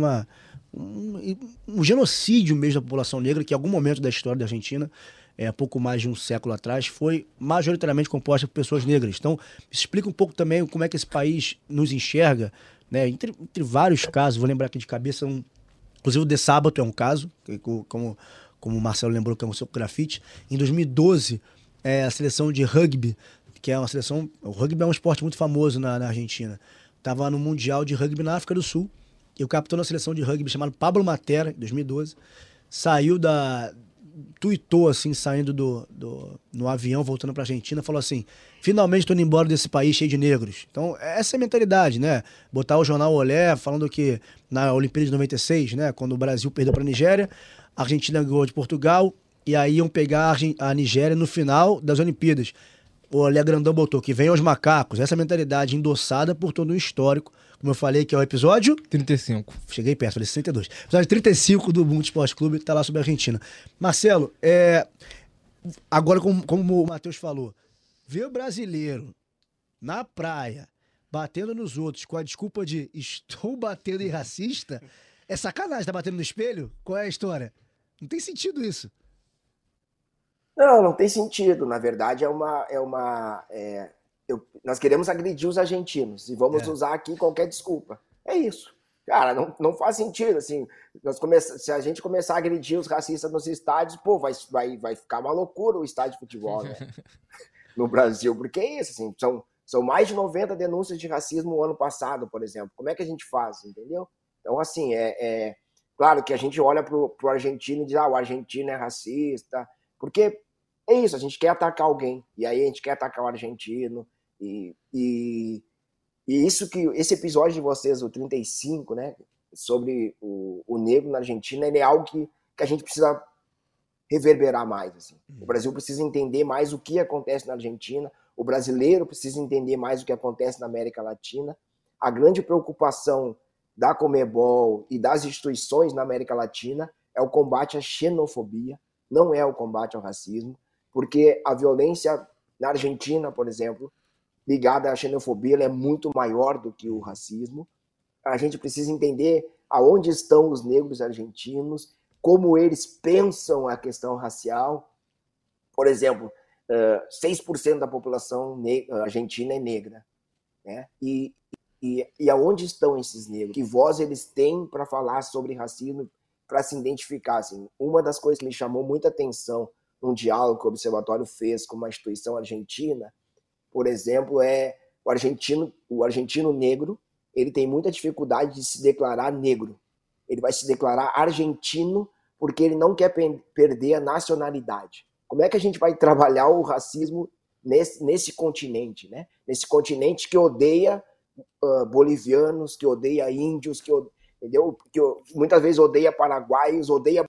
um genocídio mesmo da população negra, que em algum momento da história da Argentina, pouco mais de um século atrás, foi majoritariamente composta por pessoas negras. Então, explica um pouco também como é que esse país nos enxerga, né? Entre vários casos, vou lembrar aqui de cabeça, inclusive o de Sábado é um caso, como o Marcelo lembrou, que é um seu grafite. Em 2012, a seleção de rugby, que é uma seleção... O rugby é um esporte muito famoso na Argentina. Estava no Mundial de Rugby na África do Sul, e o capitão da seleção de rugby, chamado Pablo Matera, em 2012, saiu tuitou assim, saindo no avião, voltando pra Argentina, falou assim: finalmente tô indo embora desse país cheio de negros. Então, essa é a mentalidade, né? Botar o jornal Olé falando que na Olimpíada de 96, né, quando o Brasil perdeu pra Nigéria, a Argentina ganhou de Portugal, e aí iam pegar a Nigéria no final das Olimpíadas. o Léo Grandão botou que vem aos macacos, essa mentalidade endossada por todo um histórico, como eu falei, que é o episódio 35. Cheguei perto, falei 62. Episódio 35 do Mundo Esporte Clube, tá lá sobre a Argentina. Marcelo, agora como o Matheus falou, ver o brasileiro na praia, batendo nos outros, com a desculpa de estou batendo em racista, é sacanagem, tá batendo no espelho? Qual é a história? Não tem sentido isso. Não tem sentido. Na verdade, nós queremos agredir os argentinos e vamos usar aqui qualquer desculpa. É isso. Cara, não faz sentido, assim, se a gente começar a agredir os racistas nos estádios, pô, vai ficar uma loucura o estádio de futebol, né? No Brasil, porque é isso, assim, são mais de 90 denúncias de racismo no ano passado, por exemplo. Como é que a gente faz, entendeu? Então, assim, claro que a gente olha pro argentino e diz, o argentino é racista, porque é isso, a gente quer atacar alguém, e aí a gente quer atacar o argentino, e isso que esse episódio de vocês, o 35, né, sobre o negro na Argentina, ele é algo que a gente precisa reverberar mais. Assim. O Brasil precisa entender mais o que acontece na Argentina, o brasileiro precisa entender mais o que acontece na América Latina. A grande preocupação da Conmebol e das instituições na América Latina é o combate à xenofobia, não é o combate ao racismo, porque a violência na Argentina, por exemplo, ligada à xenofobia, ela é muito maior do que o racismo. A gente precisa entender aonde estão os negros argentinos, como eles pensam a questão racial. Por exemplo, 6% da população argentina é negra, né? E aonde estão esses negros? Que voz eles têm para falar sobre racismo, para se identificar? Assim, uma das coisas que me chamou muita atenção num diálogo que o Observatório fez com uma instituição argentina, por exemplo, é o argentino negro, ele tem muita dificuldade de se declarar negro. Ele vai se declarar argentino porque ele não quer perder a nacionalidade. Como é que a gente vai trabalhar o racismo nesse continente, né? Nesse continente que odeia bolivianos, que odeia índios, entendeu? Que muitas vezes odeia paraguaios, odeia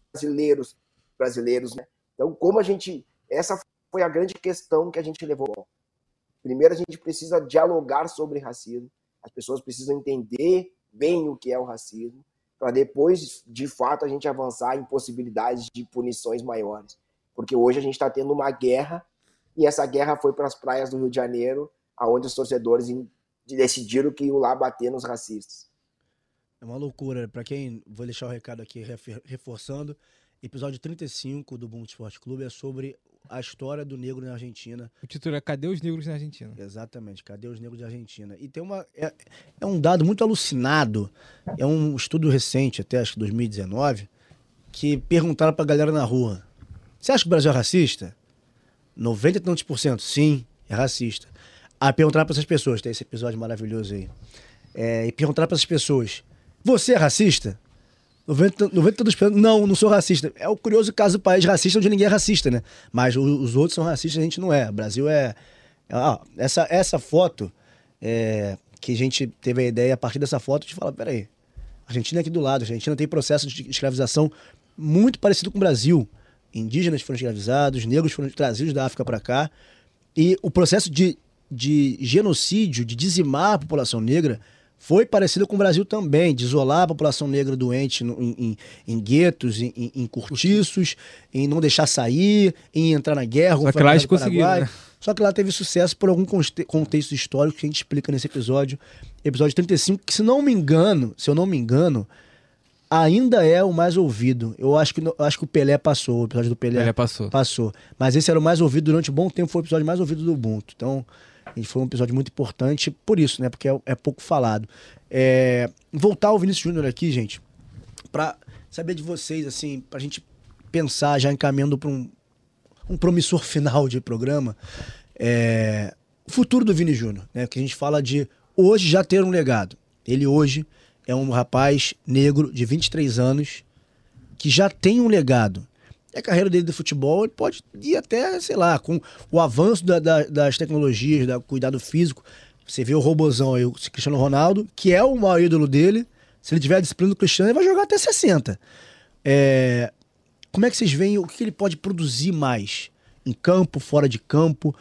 brasileiros, né? Então, essa foi a grande questão que a gente levou. Primeiro, a gente precisa dialogar sobre racismo. As pessoas precisam entender bem o que é o racismo, para depois, de fato, a gente avançar em possibilidades de punições maiores. Porque hoje a gente está tendo uma guerra, e essa guerra foi para as praias do Rio de Janeiro, onde os torcedores decidiram que iam lá bater nos racistas. É uma loucura. Para quem, vou deixar o recado aqui reforçando, episódio 35 do Mundo Esporte Clube é sobre a história do negro na Argentina. O título é Cadê os Negros na Argentina? Exatamente, Cadê os Negros da Argentina? E tem é um dado muito alucinado, é um estudo recente, até acho que 2019, que perguntaram pra galera na rua, você acha que o Brasil é racista? 90 e tantos % sim, é racista. Aí perguntaram pra essas pessoas, tem esse episódio maravilhoso aí, e perguntaram pra essas pessoas, você é racista? 90 tantos %, não sou racista. É o curioso caso do país racista onde ninguém é racista, né? Mas os outros são racistas, a gente não é. O Brasil essa foto, que a gente teve a ideia, a partir dessa foto, de falar, peraí, a Argentina é aqui do lado, a Argentina tem processo de escravização muito parecido com o Brasil. Indígenas foram escravizados, negros foram trazidos da África para cá, e o processo de genocídio, de dizimar a população negra, foi parecido com o Brasil também, de isolar a população negra doente em guetos, em cortiços, em não deixar sair, em entrar na guerra. Só que lá eles conseguiram, né? Só que lá teve sucesso por algum contexto histórico que a gente explica nesse episódio 35, que se eu não me engano, ainda é o mais ouvido. Eu acho que o Pelé passou, o episódio do Pelé passou. Mas esse era o mais ouvido durante um bom tempo, foi o episódio mais ouvido do Ubuntu. Então, foi um episódio muito importante por isso, né? Porque é pouco falado. Voltar ao Vinícius Júnior aqui, gente, pra saber de vocês, assim, pra gente pensar, já encaminhando pra um promissor final de programa, o futuro do Vini Júnior, né? Que a gente fala de hoje já ter um legado. Ele hoje é um rapaz negro de 23 anos que já tem um legado. A carreira dele do futebol, ele pode ir até, sei lá, com o avanço das tecnologias, do cuidado físico. Você vê o robozão aí, o Cristiano Ronaldo, que é o maior ídolo dele. Se ele tiver a disciplina do Cristiano, ele vai jogar até 60. Como é que vocês veem o que ele pode produzir mais? Em campo, fora de campo?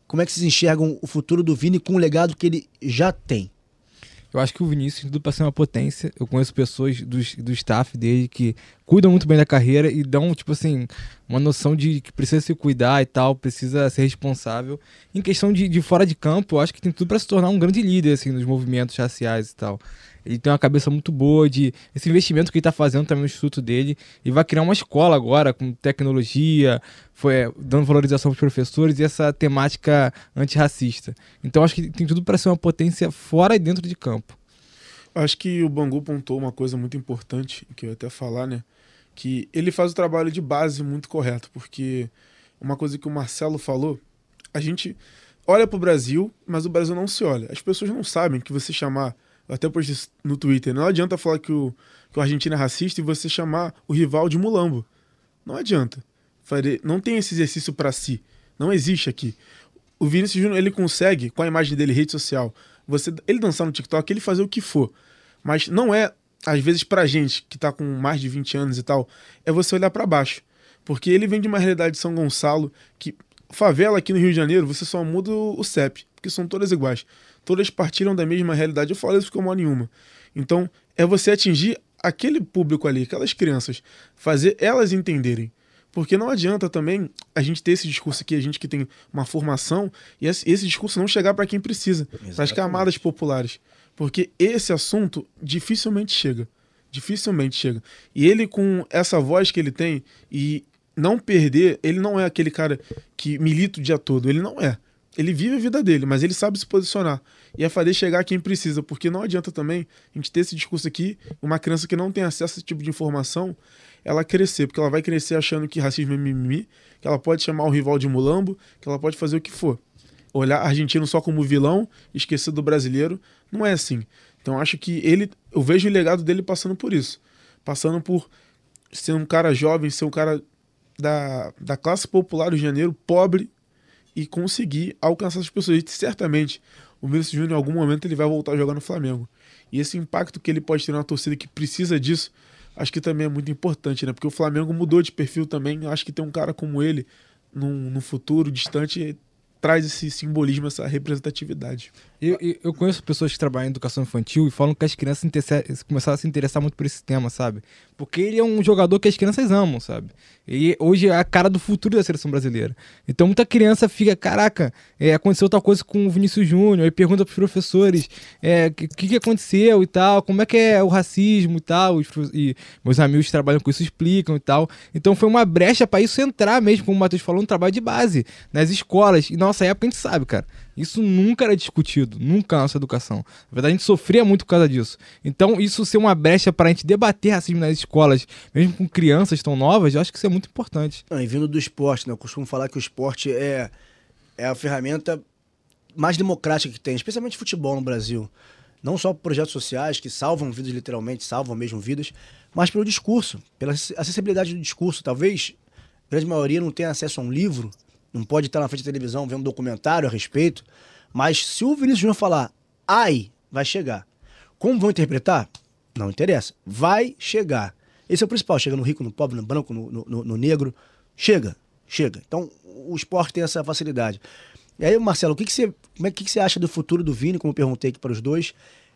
como é que vocês enxergam o futuro do Vini com o legado que ele já tem? Eu acho que o Vinícius tem tudo para ser uma potência. Eu conheço pessoas do staff dele que cuidam muito bem da carreira e dão, tipo assim, uma noção de que precisa se cuidar e tal, precisa ser responsável. Em questão de fora de campo, eu acho que tem tudo para se tornar um grande líder, assim, nos movimentos raciais e tal. Ele tem uma cabeça muito boa esse investimento que ele está fazendo também no instituto dele, e vai criar uma escola agora com tecnologia, dando valorização para os professores e essa temática antirracista. Então acho que tem tudo para ser uma potência fora e dentro de campo. Acho que o Bangu pontuou uma coisa muito importante, que eu ia até falar, né? Que ele faz o trabalho de base muito correto, porque uma coisa que o Marcelo falou, a gente olha para o Brasil, mas o Brasil não se olha. As pessoas não sabem que você chamar, eu até postei no Twitter, não adianta falar que o argentino é racista e você chamar o rival de mulambo. Não adianta. Não tem esse exercício para si. Não existe aqui. O Vinícius Júnior, ele consegue, com a imagem dele, rede social, ele dançar no TikTok, ele fazer o que for. Mas não é, às vezes, pra gente, que tá com mais de 20 anos e tal, é você olhar para baixo. Porque ele vem de uma realidade de São Gonçalo, que favela aqui no Rio de Janeiro, você só muda o CEP, porque são todas iguais. Todas partilham da mesma realidade. Eu falo isso porque eu moro em uma. Então, é você atingir aquele público ali, aquelas crianças, fazer elas entenderem. Porque não adianta também a gente ter esse discurso aqui, a gente que tem uma formação, e esse discurso não chegar para quem precisa, para as camadas populares. Porque esse assunto dificilmente chega. Dificilmente chega. E ele, com essa voz que ele tem, e não perder, ele não é aquele cara que milita o dia todo. Ele não é. Ele vive a vida dele, mas ele sabe se posicionar. E é fazer chegar a quem precisa, porque não adianta também a gente ter esse discurso aqui, uma criança que não tem acesso a esse tipo de informação, ela crescer, porque ela vai crescer achando que racismo é mimimi, que ela pode chamar o rival de mulambo, que ela pode fazer o que for. Olhar argentino só como vilão, esquecer do brasileiro, não é assim. Então acho que eu vejo o legado dele passando por isso. Passando por ser um cara jovem, ser um cara da classe popular do Rio de Janeiro, pobre, e conseguir alcançar essas pessoas. E certamente o Vinícius Júnior, em algum momento, ele vai voltar a jogar no Flamengo. E esse impacto que ele pode ter na torcida que precisa disso, acho que também é muito importante, né? Porque o Flamengo mudou de perfil também. Acho que ter um cara como ele no futuro distante traz esse simbolismo, essa representatividade. Eu conheço pessoas que trabalham em educação infantil e falam que as crianças começaram a se interessar muito por esse tema, sabe? Porque ele é um jogador que as crianças amam, sabe? E hoje é a cara do futuro da seleção brasileira. Então muita criança fica, caraca, aconteceu tal coisa com o Vinícius Júnior, e pergunta pros professores o que aconteceu e tal, como é que é o racismo e tal, e meus amigos que trabalham com isso explicam e tal. Então foi uma brecha para isso entrar mesmo, como o Matheus falou, no trabalho de base, nas escolas. E na nossa época a gente sabe, cara, isso nunca era discutido, nunca na nossa educação. Na verdade, a gente sofria muito por causa disso. Então, isso ser uma brecha para a gente debater racismo nas escolas, mesmo com crianças tão novas, eu acho que isso é muito importante. E vindo do esporte, né? Eu costumo falar que o esporte é a ferramenta mais democrática que tem, especialmente futebol no Brasil. Não só por projetos sociais que salvam vidas, literalmente, salvam mesmo vidas, mas pelo discurso, pela acessibilidade do discurso. Talvez a grande maioria não tenha acesso a um livro, não pode estar na frente da televisão vendo um documentário a respeito, mas se o Vinícius Júnior falar, ai, vai chegar. Como vão interpretar? Não interessa. Vai chegar. Esse é o principal. Chega no rico, no pobre, no branco, no negro. Chega. Então, o esporte tem essa facilidade. E aí, Marcelo, o que você acha do futuro do Vini, como eu perguntei aqui para os dois?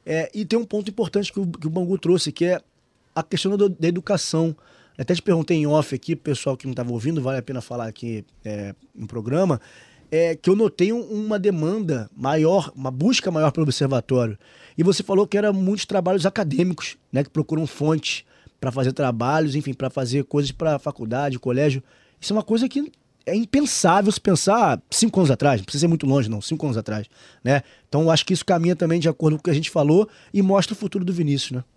E tem um ponto importante que o Bangu trouxe, que é a questão da educação. Até te perguntei em off aqui, pessoal que não estava ouvindo, vale a pena falar aqui no programa, que eu notei uma demanda maior, uma busca maior pelo observatório. E você falou que eram muitos trabalhos acadêmicos, né, que procuram fontes para fazer trabalhos, enfim, para fazer coisas para faculdade, colégio. Isso é uma coisa que é impensável se pensar 5 anos atrás, não precisa ser muito longe não, 5 anos atrás, né? Então eu acho que isso caminha também de acordo com o que a gente falou e mostra o futuro do Vinícius, né?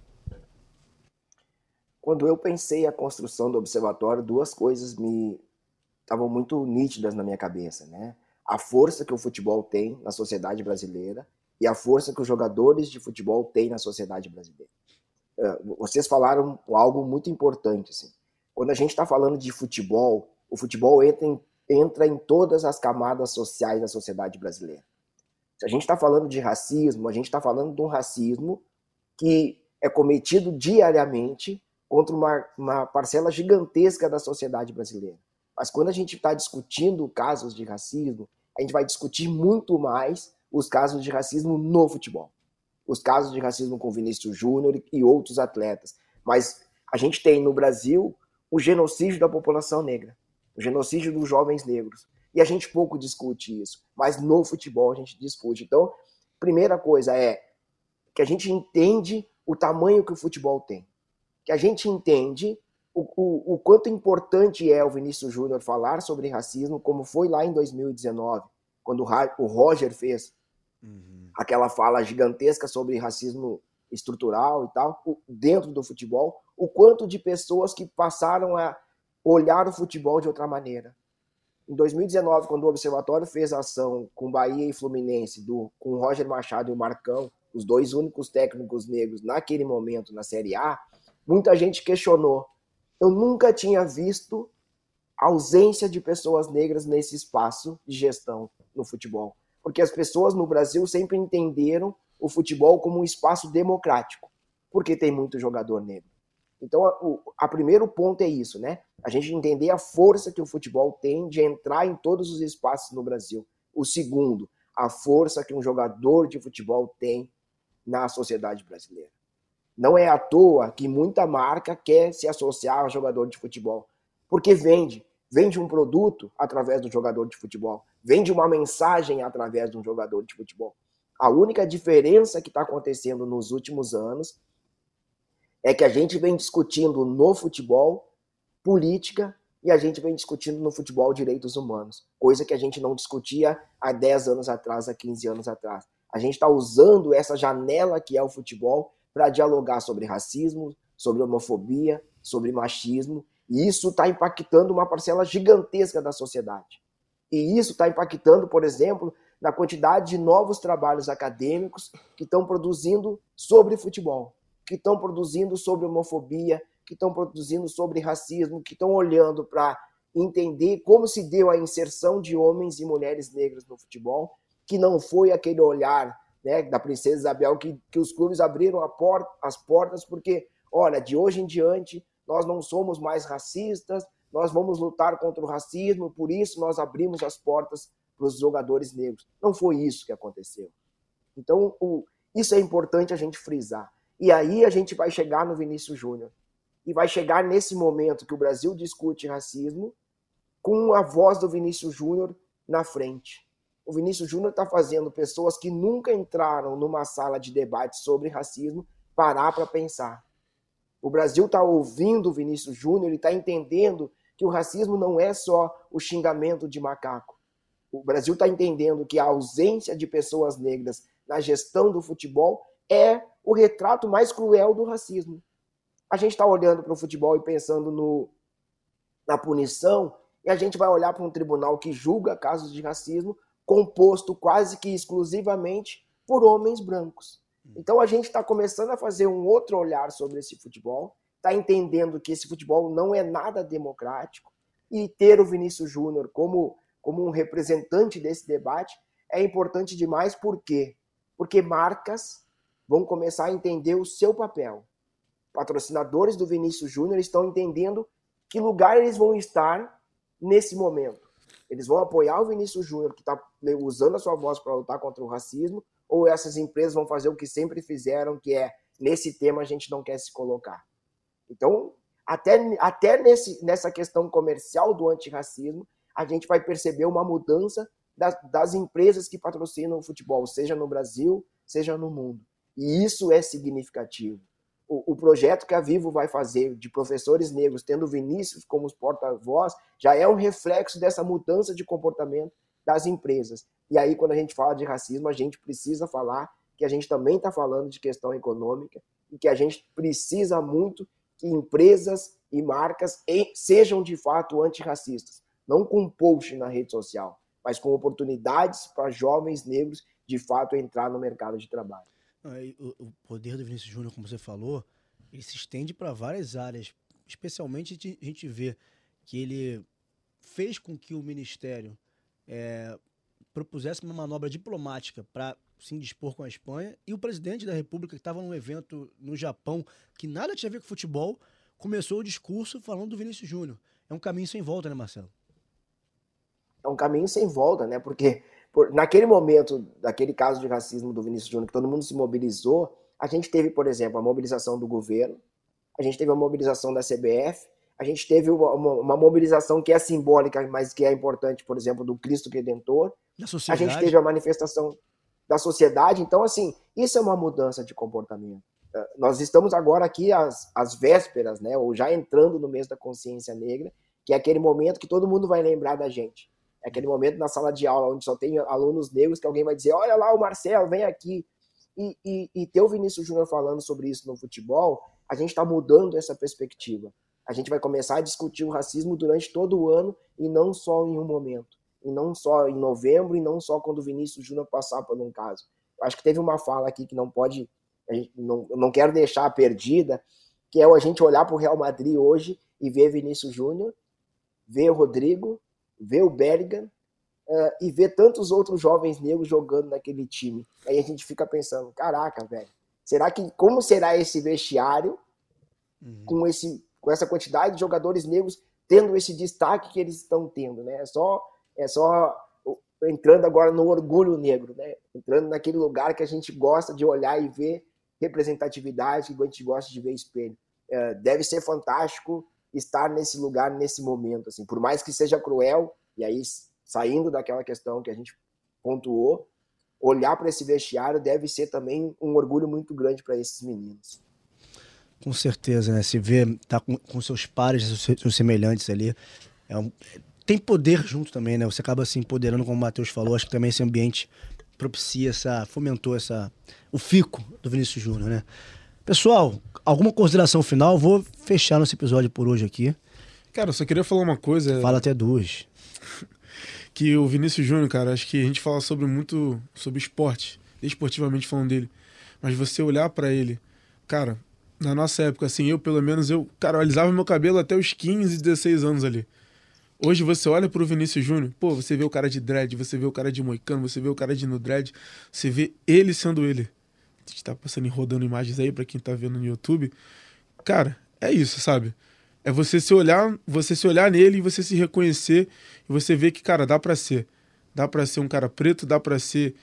Quando eu pensei a construção do observatório, duas coisas estavam muito nítidas na minha cabeça, né? A força que o futebol tem na sociedade brasileira e a força que os jogadores de futebol têm na sociedade brasileira. Vocês falaram algo muito importante, assim. Quando a gente está falando de futebol, o futebol entra em todas as camadas sociais da sociedade brasileira. Se a gente está falando de racismo, a gente está falando de um racismo que é cometido diariamente contra uma parcela gigantesca da sociedade brasileira. Mas quando a gente está discutindo casos de racismo, a gente vai discutir muito mais os casos de racismo no futebol. Os casos de racismo com Vinícius Júnior e outros atletas. Mas a gente tem no Brasil o genocídio da população negra, o genocídio dos jovens negros. E a gente pouco discute isso, mas no futebol a gente discute. Então, primeira coisa é que a gente entende o tamanho que o futebol tem, que a gente entende o quanto importante é o Vinícius Júnior falar sobre racismo, como foi lá em 2019, quando o Roger fez aquela fala gigantesca sobre racismo estrutural e tal, dentro do futebol, o quanto de pessoas que passaram a olhar o futebol de outra maneira. Em 2019, quando o Observatório fez a ação com Bahia e Fluminense, com o Roger Machado e o Marcão, os dois únicos técnicos negros naquele momento na Série A, muita gente questionou. Eu nunca tinha visto a ausência de pessoas negras nesse espaço de gestão no futebol. Porque as pessoas no Brasil sempre entenderam o futebol como um espaço democrático, porque tem muito jogador negro. Então, o primeiro ponto é isso, né? A gente entender a força que o futebol tem de entrar em todos os espaços no Brasil. O segundo, a força que um jogador de futebol tem na sociedade brasileira. Não é à toa que muita marca quer se associar a jogador de futebol, porque vende um produto através do jogador de futebol, vende uma mensagem através de um jogador de futebol. A única diferença que está acontecendo nos últimos anos é que a gente vem discutindo no futebol política e a gente vem discutindo no futebol direitos humanos, coisa que a gente não discutia há 10 anos atrás, há 15 anos atrás. A gente está usando essa janela que é o futebol para dialogar sobre racismo, sobre homofobia, sobre machismo, e isso está impactando uma parcela gigantesca da sociedade. E isso está impactando, por exemplo, na quantidade de novos trabalhos acadêmicos que estão produzindo sobre futebol, que estão produzindo sobre homofobia, que estão produzindo sobre racismo, que estão olhando para entender como se deu a inserção de homens e mulheres negras no futebol, que não foi aquele olhar, né, da Princesa Isabel, que os clubes abriram as portas porque, olha, de hoje em diante, nós não somos mais racistas, nós vamos lutar contra o racismo, por isso nós abrimos as portas para os jogadores negros. Não foi isso que aconteceu. Então, isso é importante a gente frisar. E aí a gente vai chegar no Vinícius Júnior. E vai chegar nesse momento que o Brasil discute racismo com a voz do Vinícius Júnior na frente. O Vinícius Júnior está fazendo pessoas que nunca entraram numa sala de debate sobre racismo parar para pensar. O Brasil está ouvindo o Vinícius Júnior e está entendendo que o racismo não é só o xingamento de macaco. O Brasil está entendendo que a ausência de pessoas negras na gestão do futebol é o retrato mais cruel do racismo. A gente está olhando para o futebol e pensando na punição, e a gente vai olhar para um tribunal que julga casos de racismo composto quase que exclusivamente por homens brancos. Então a gente está começando a fazer um outro olhar sobre esse futebol, está entendendo que esse futebol não é nada democrático, e ter o Vinícius Júnior como um representante desse debate é importante demais. Por quê? Porque marcas vão começar a entender o seu papel. Patrocinadores do Vinícius Júnior estão entendendo que lugar eles vão estar nesse momento. Eles vão apoiar o Vinícius Júnior, que está usando a sua voz para lutar contra o racismo, ou essas empresas vão fazer o que sempre fizeram, que é, nesse tema a gente não quer se colocar. Então, até nessa questão comercial do antirracismo, a gente vai perceber uma mudança das empresas que patrocinam o futebol, seja no Brasil, seja no mundo. E isso é significativo. O projeto que a Vivo vai fazer de professores negros, tendo Vinícius como os porta-voz, já é um reflexo dessa mudança de comportamento das empresas. E aí, quando a gente fala de racismo, a gente precisa falar que a gente também está falando de questão econômica e que a gente precisa muito que empresas e marcas sejam de fato antirracistas. Não com post na rede social, mas com oportunidades para jovens negros de fato entrar no mercado de trabalho. O poder do Vinícius Júnior, como você falou, ele se estende para várias áreas. Especialmente a gente vê que ele fez com que o Ministério propusesse uma manobra diplomática para se indispor com a Espanha, e o presidente da República, que estava num evento no Japão, que nada tinha a ver com futebol, começou o discurso falando do Vinícius Júnior. É um caminho sem volta, né, Marcelo? é um caminho sem volta, né? Porque naquele momento, daquele caso de racismo do Vinícius Júnior, que todo mundo se mobilizou, a gente teve, por exemplo, a mobilização do governo, a gente teve a mobilização da CBF, a gente teve uma mobilização que é simbólica, mas que é importante, por exemplo, do Cristo Redentor. A gente teve a manifestação da sociedade. Então, assim, isso é uma mudança de comportamento. Nós estamos agora aqui às vésperas, né, ou já entrando no mês da consciência negra, que é aquele momento que todo mundo vai lembrar da gente. É aquele momento na sala de aula onde só tem alunos negros que alguém vai dizer, olha lá o Marcelo, vem aqui. E ter o Vinícius Júnior falando sobre isso no futebol, a gente está mudando essa perspectiva. A gente vai começar a discutir o racismo durante todo o ano e não só em um momento. E não só em novembro e não só quando o Vinícius Júnior passar por um caso. Eu acho que teve uma fala aqui que não pode... eu não quero deixar perdida, que é a gente olhar para o Real Madrid hoje e ver Vinícius Júnior, ver o Rodrigo, ver o Bellingham e ver tantos outros jovens negros jogando naquele time. Aí a gente fica pensando, caraca, velho, como será esse vestiário com essa quantidade de jogadores negros tendo esse destaque que eles estão tendo, né? É só entrando agora no orgulho negro, né? Entrando naquele lugar que a gente gosta de olhar e ver representatividade, que a gente gosta de ver espelho. Deve ser fantástico estar nesse lugar, nesse momento, assim, por mais que seja cruel, e aí saindo daquela questão que a gente pontuou, olhar para esse vestiário deve ser também um orgulho muito grande para esses meninos. Com certeza, né? Se vê, tá com seus pares, seus semelhantes ali, tem poder junto também, né? Você acaba se empoderando, como o Matheus falou, acho que também esse ambiente propicia fomentou o fico do Vinícius Júnior, né? Pessoal, alguma consideração final? Vou fechar nosso episódio por hoje aqui. Cara, eu só queria falar uma coisa. Fala até duas. Que o Vinícius Júnior, cara, acho que a gente fala muito sobre esporte, esportivamente falando dele. Mas você olhar pra ele, cara, na nossa época, assim, eu alisava meu cabelo até os 15, 16 anos ali. Hoje você olha pro Vinícius Júnior, pô, você vê o cara de dread, você vê o cara de moicano, você vê o cara de no dread, você vê ele sendo ele. A gente tá passando e rodando imagens aí pra quem tá vendo no YouTube. Cara, é isso, sabe? É você se olhar nele e você se reconhecer e você ver que, cara, dá pra ser. Dá pra ser um cara preto, dá pra ser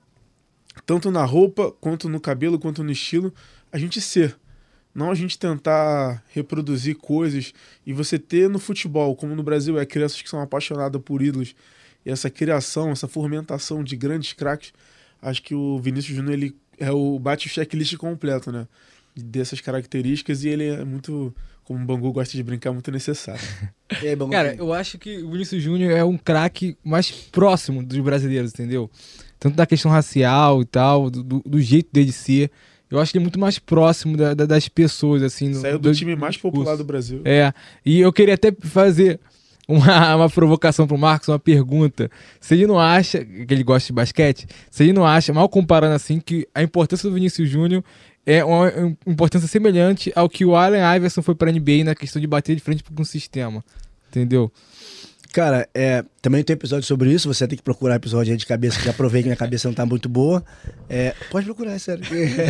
tanto na roupa, quanto no cabelo, quanto no estilo, a gente ser. Não a gente tentar reproduzir coisas e você ter no futebol, como no Brasil, crianças que são apaixonadas por ídolos e essa criação, essa fomentação de grandes craques. Acho que o Vinícius Júnior, ele bate o checklist completo, né? Dessas características e ele é muito, como o Bangu gosta de brincar, muito necessário. E aí, Bangu? Cara, eu acho que o Vinícius Júnior é um craque mais próximo dos brasileiros, entendeu? Tanto da questão racial e tal, do jeito dele ser. Eu acho que ele é muito mais próximo das pessoas, assim. Saiu do time mais popular do Brasil. E eu queria até fazer uma provocação pro Marcos, uma pergunta. Se ele não acha, que ele gosta de basquete, se ele não acha, mal comparando assim, que a importância do Vinícius Júnior é uma importância semelhante ao que o Allen Iverson foi pra NBA na questão de bater de frente com o sistema. Entendeu? Cara, também tem episódio sobre isso, você tem que procurar episódio aí de cabeça, que já provei que minha cabeça não tá muito boa. Pode procurar, é sério.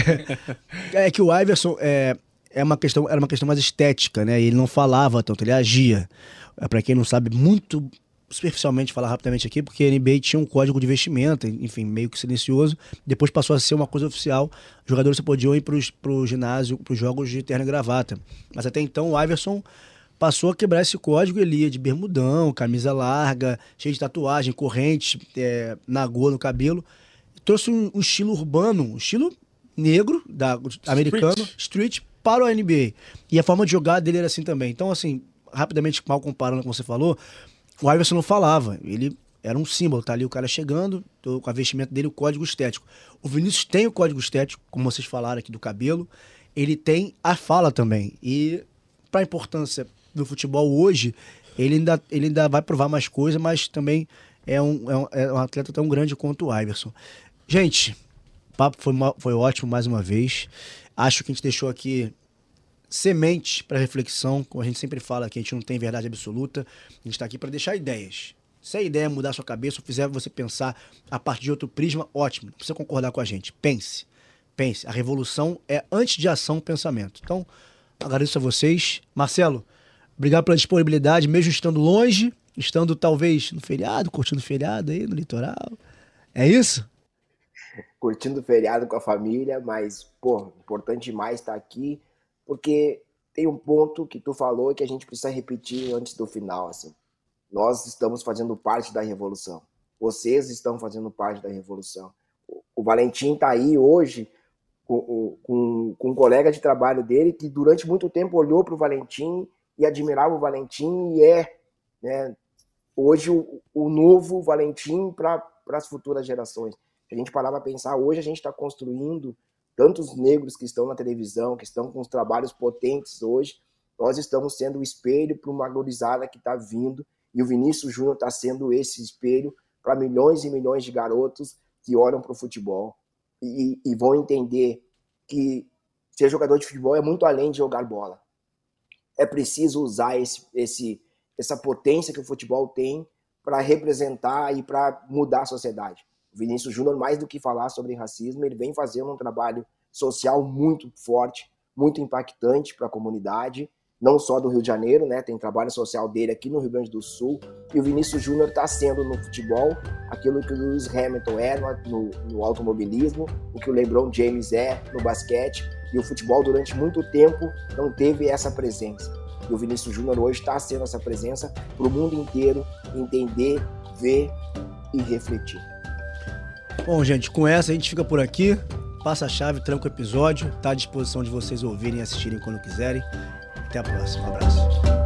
É que o Iverson era uma questão mais estética, né? E ele não falava tanto, ele agia. Pra quem não sabe, muito superficialmente falar rapidamente aqui, porque a NBA tinha um código de vestimenta, enfim, meio que silencioso. Depois passou a ser uma coisa oficial. Os jogadores podiam ir pro ginásio, pros jogos de terno e gravata. Mas até então o Iverson passou a quebrar esse código, ele ia de bermudão, camisa larga, cheio de tatuagem, corrente, nagô no cabelo. Trouxe um estilo urbano, um estilo negro, americano, street, para o NBA. E a forma de jogar dele era assim também. Então, assim, rapidamente, mal comparando com o que você falou, o Iverson não falava, ele era um símbolo, tá ali o cara chegando, com a vestimenta dele, o código estético. O Vinícius tem o código estético, como vocês falaram aqui do cabelo, ele tem a fala também. E para a importância do futebol hoje, ele ainda vai provar mais coisa, mas também é um atleta tão grande quanto o Iverson. Gente, o papo foi ótimo mais uma vez. Acho que a gente deixou aqui semente para reflexão, como a gente sempre fala aqui, a gente não tem verdade absoluta, a gente está aqui para deixar ideias. Se a ideia mudar a sua cabeça ou fizer você pensar a partir de outro prisma, ótimo, não precisa concordar com a gente. Pense. A revolução é antes de ação, pensamento. Então, agradeço a vocês. Marcelo, obrigado pela disponibilidade, mesmo estando longe, estando talvez no feriado, curtindo o feriado aí no litoral. É isso? Curtindo o feriado com a família, mas, pô, importante demais estar aqui, porque tem um ponto que tu falou que a gente precisa repetir antes do final, assim. Nós estamos fazendo parte da revolução. Vocês estão fazendo parte da revolução. O Valentim está aí hoje com um colega de trabalho dele que durante muito tempo olhou para o Valentim e admirava o Valentim e né, hoje o novo Valentim para as futuras gerações. Se a gente parar para pensar, hoje a gente está construindo tantos negros que estão na televisão, que estão com os trabalhos potentes hoje, nós estamos sendo o espelho para uma gurizada que está vindo, e o Vinícius Júnior está sendo esse espelho para milhões e milhões de garotos que olham para o futebol e vão entender que ser jogador de futebol é muito além de jogar bola. É preciso usar essa potência que o futebol tem para representar e para mudar a sociedade. O Vinícius Júnior, mais do que falar sobre racismo, ele vem fazendo um trabalho social muito forte, muito impactante para a comunidade, não só do Rio de Janeiro, né? Tem trabalho social dele aqui no Rio Grande do Sul, e o Vinícius Júnior está sendo no futebol aquilo que o Lewis Hamilton é no automobilismo, o que o LeBron James é no basquete, e o futebol durante muito tempo não teve essa presença. E o Vinícius Júnior hoje está sendo essa presença para o mundo inteiro entender, ver e refletir. Bom, gente, com essa a gente fica por aqui. Passa a chave, tranca o episódio. Tá à disposição de vocês ouvirem e assistirem quando quiserem. Até a próxima. Um abraço.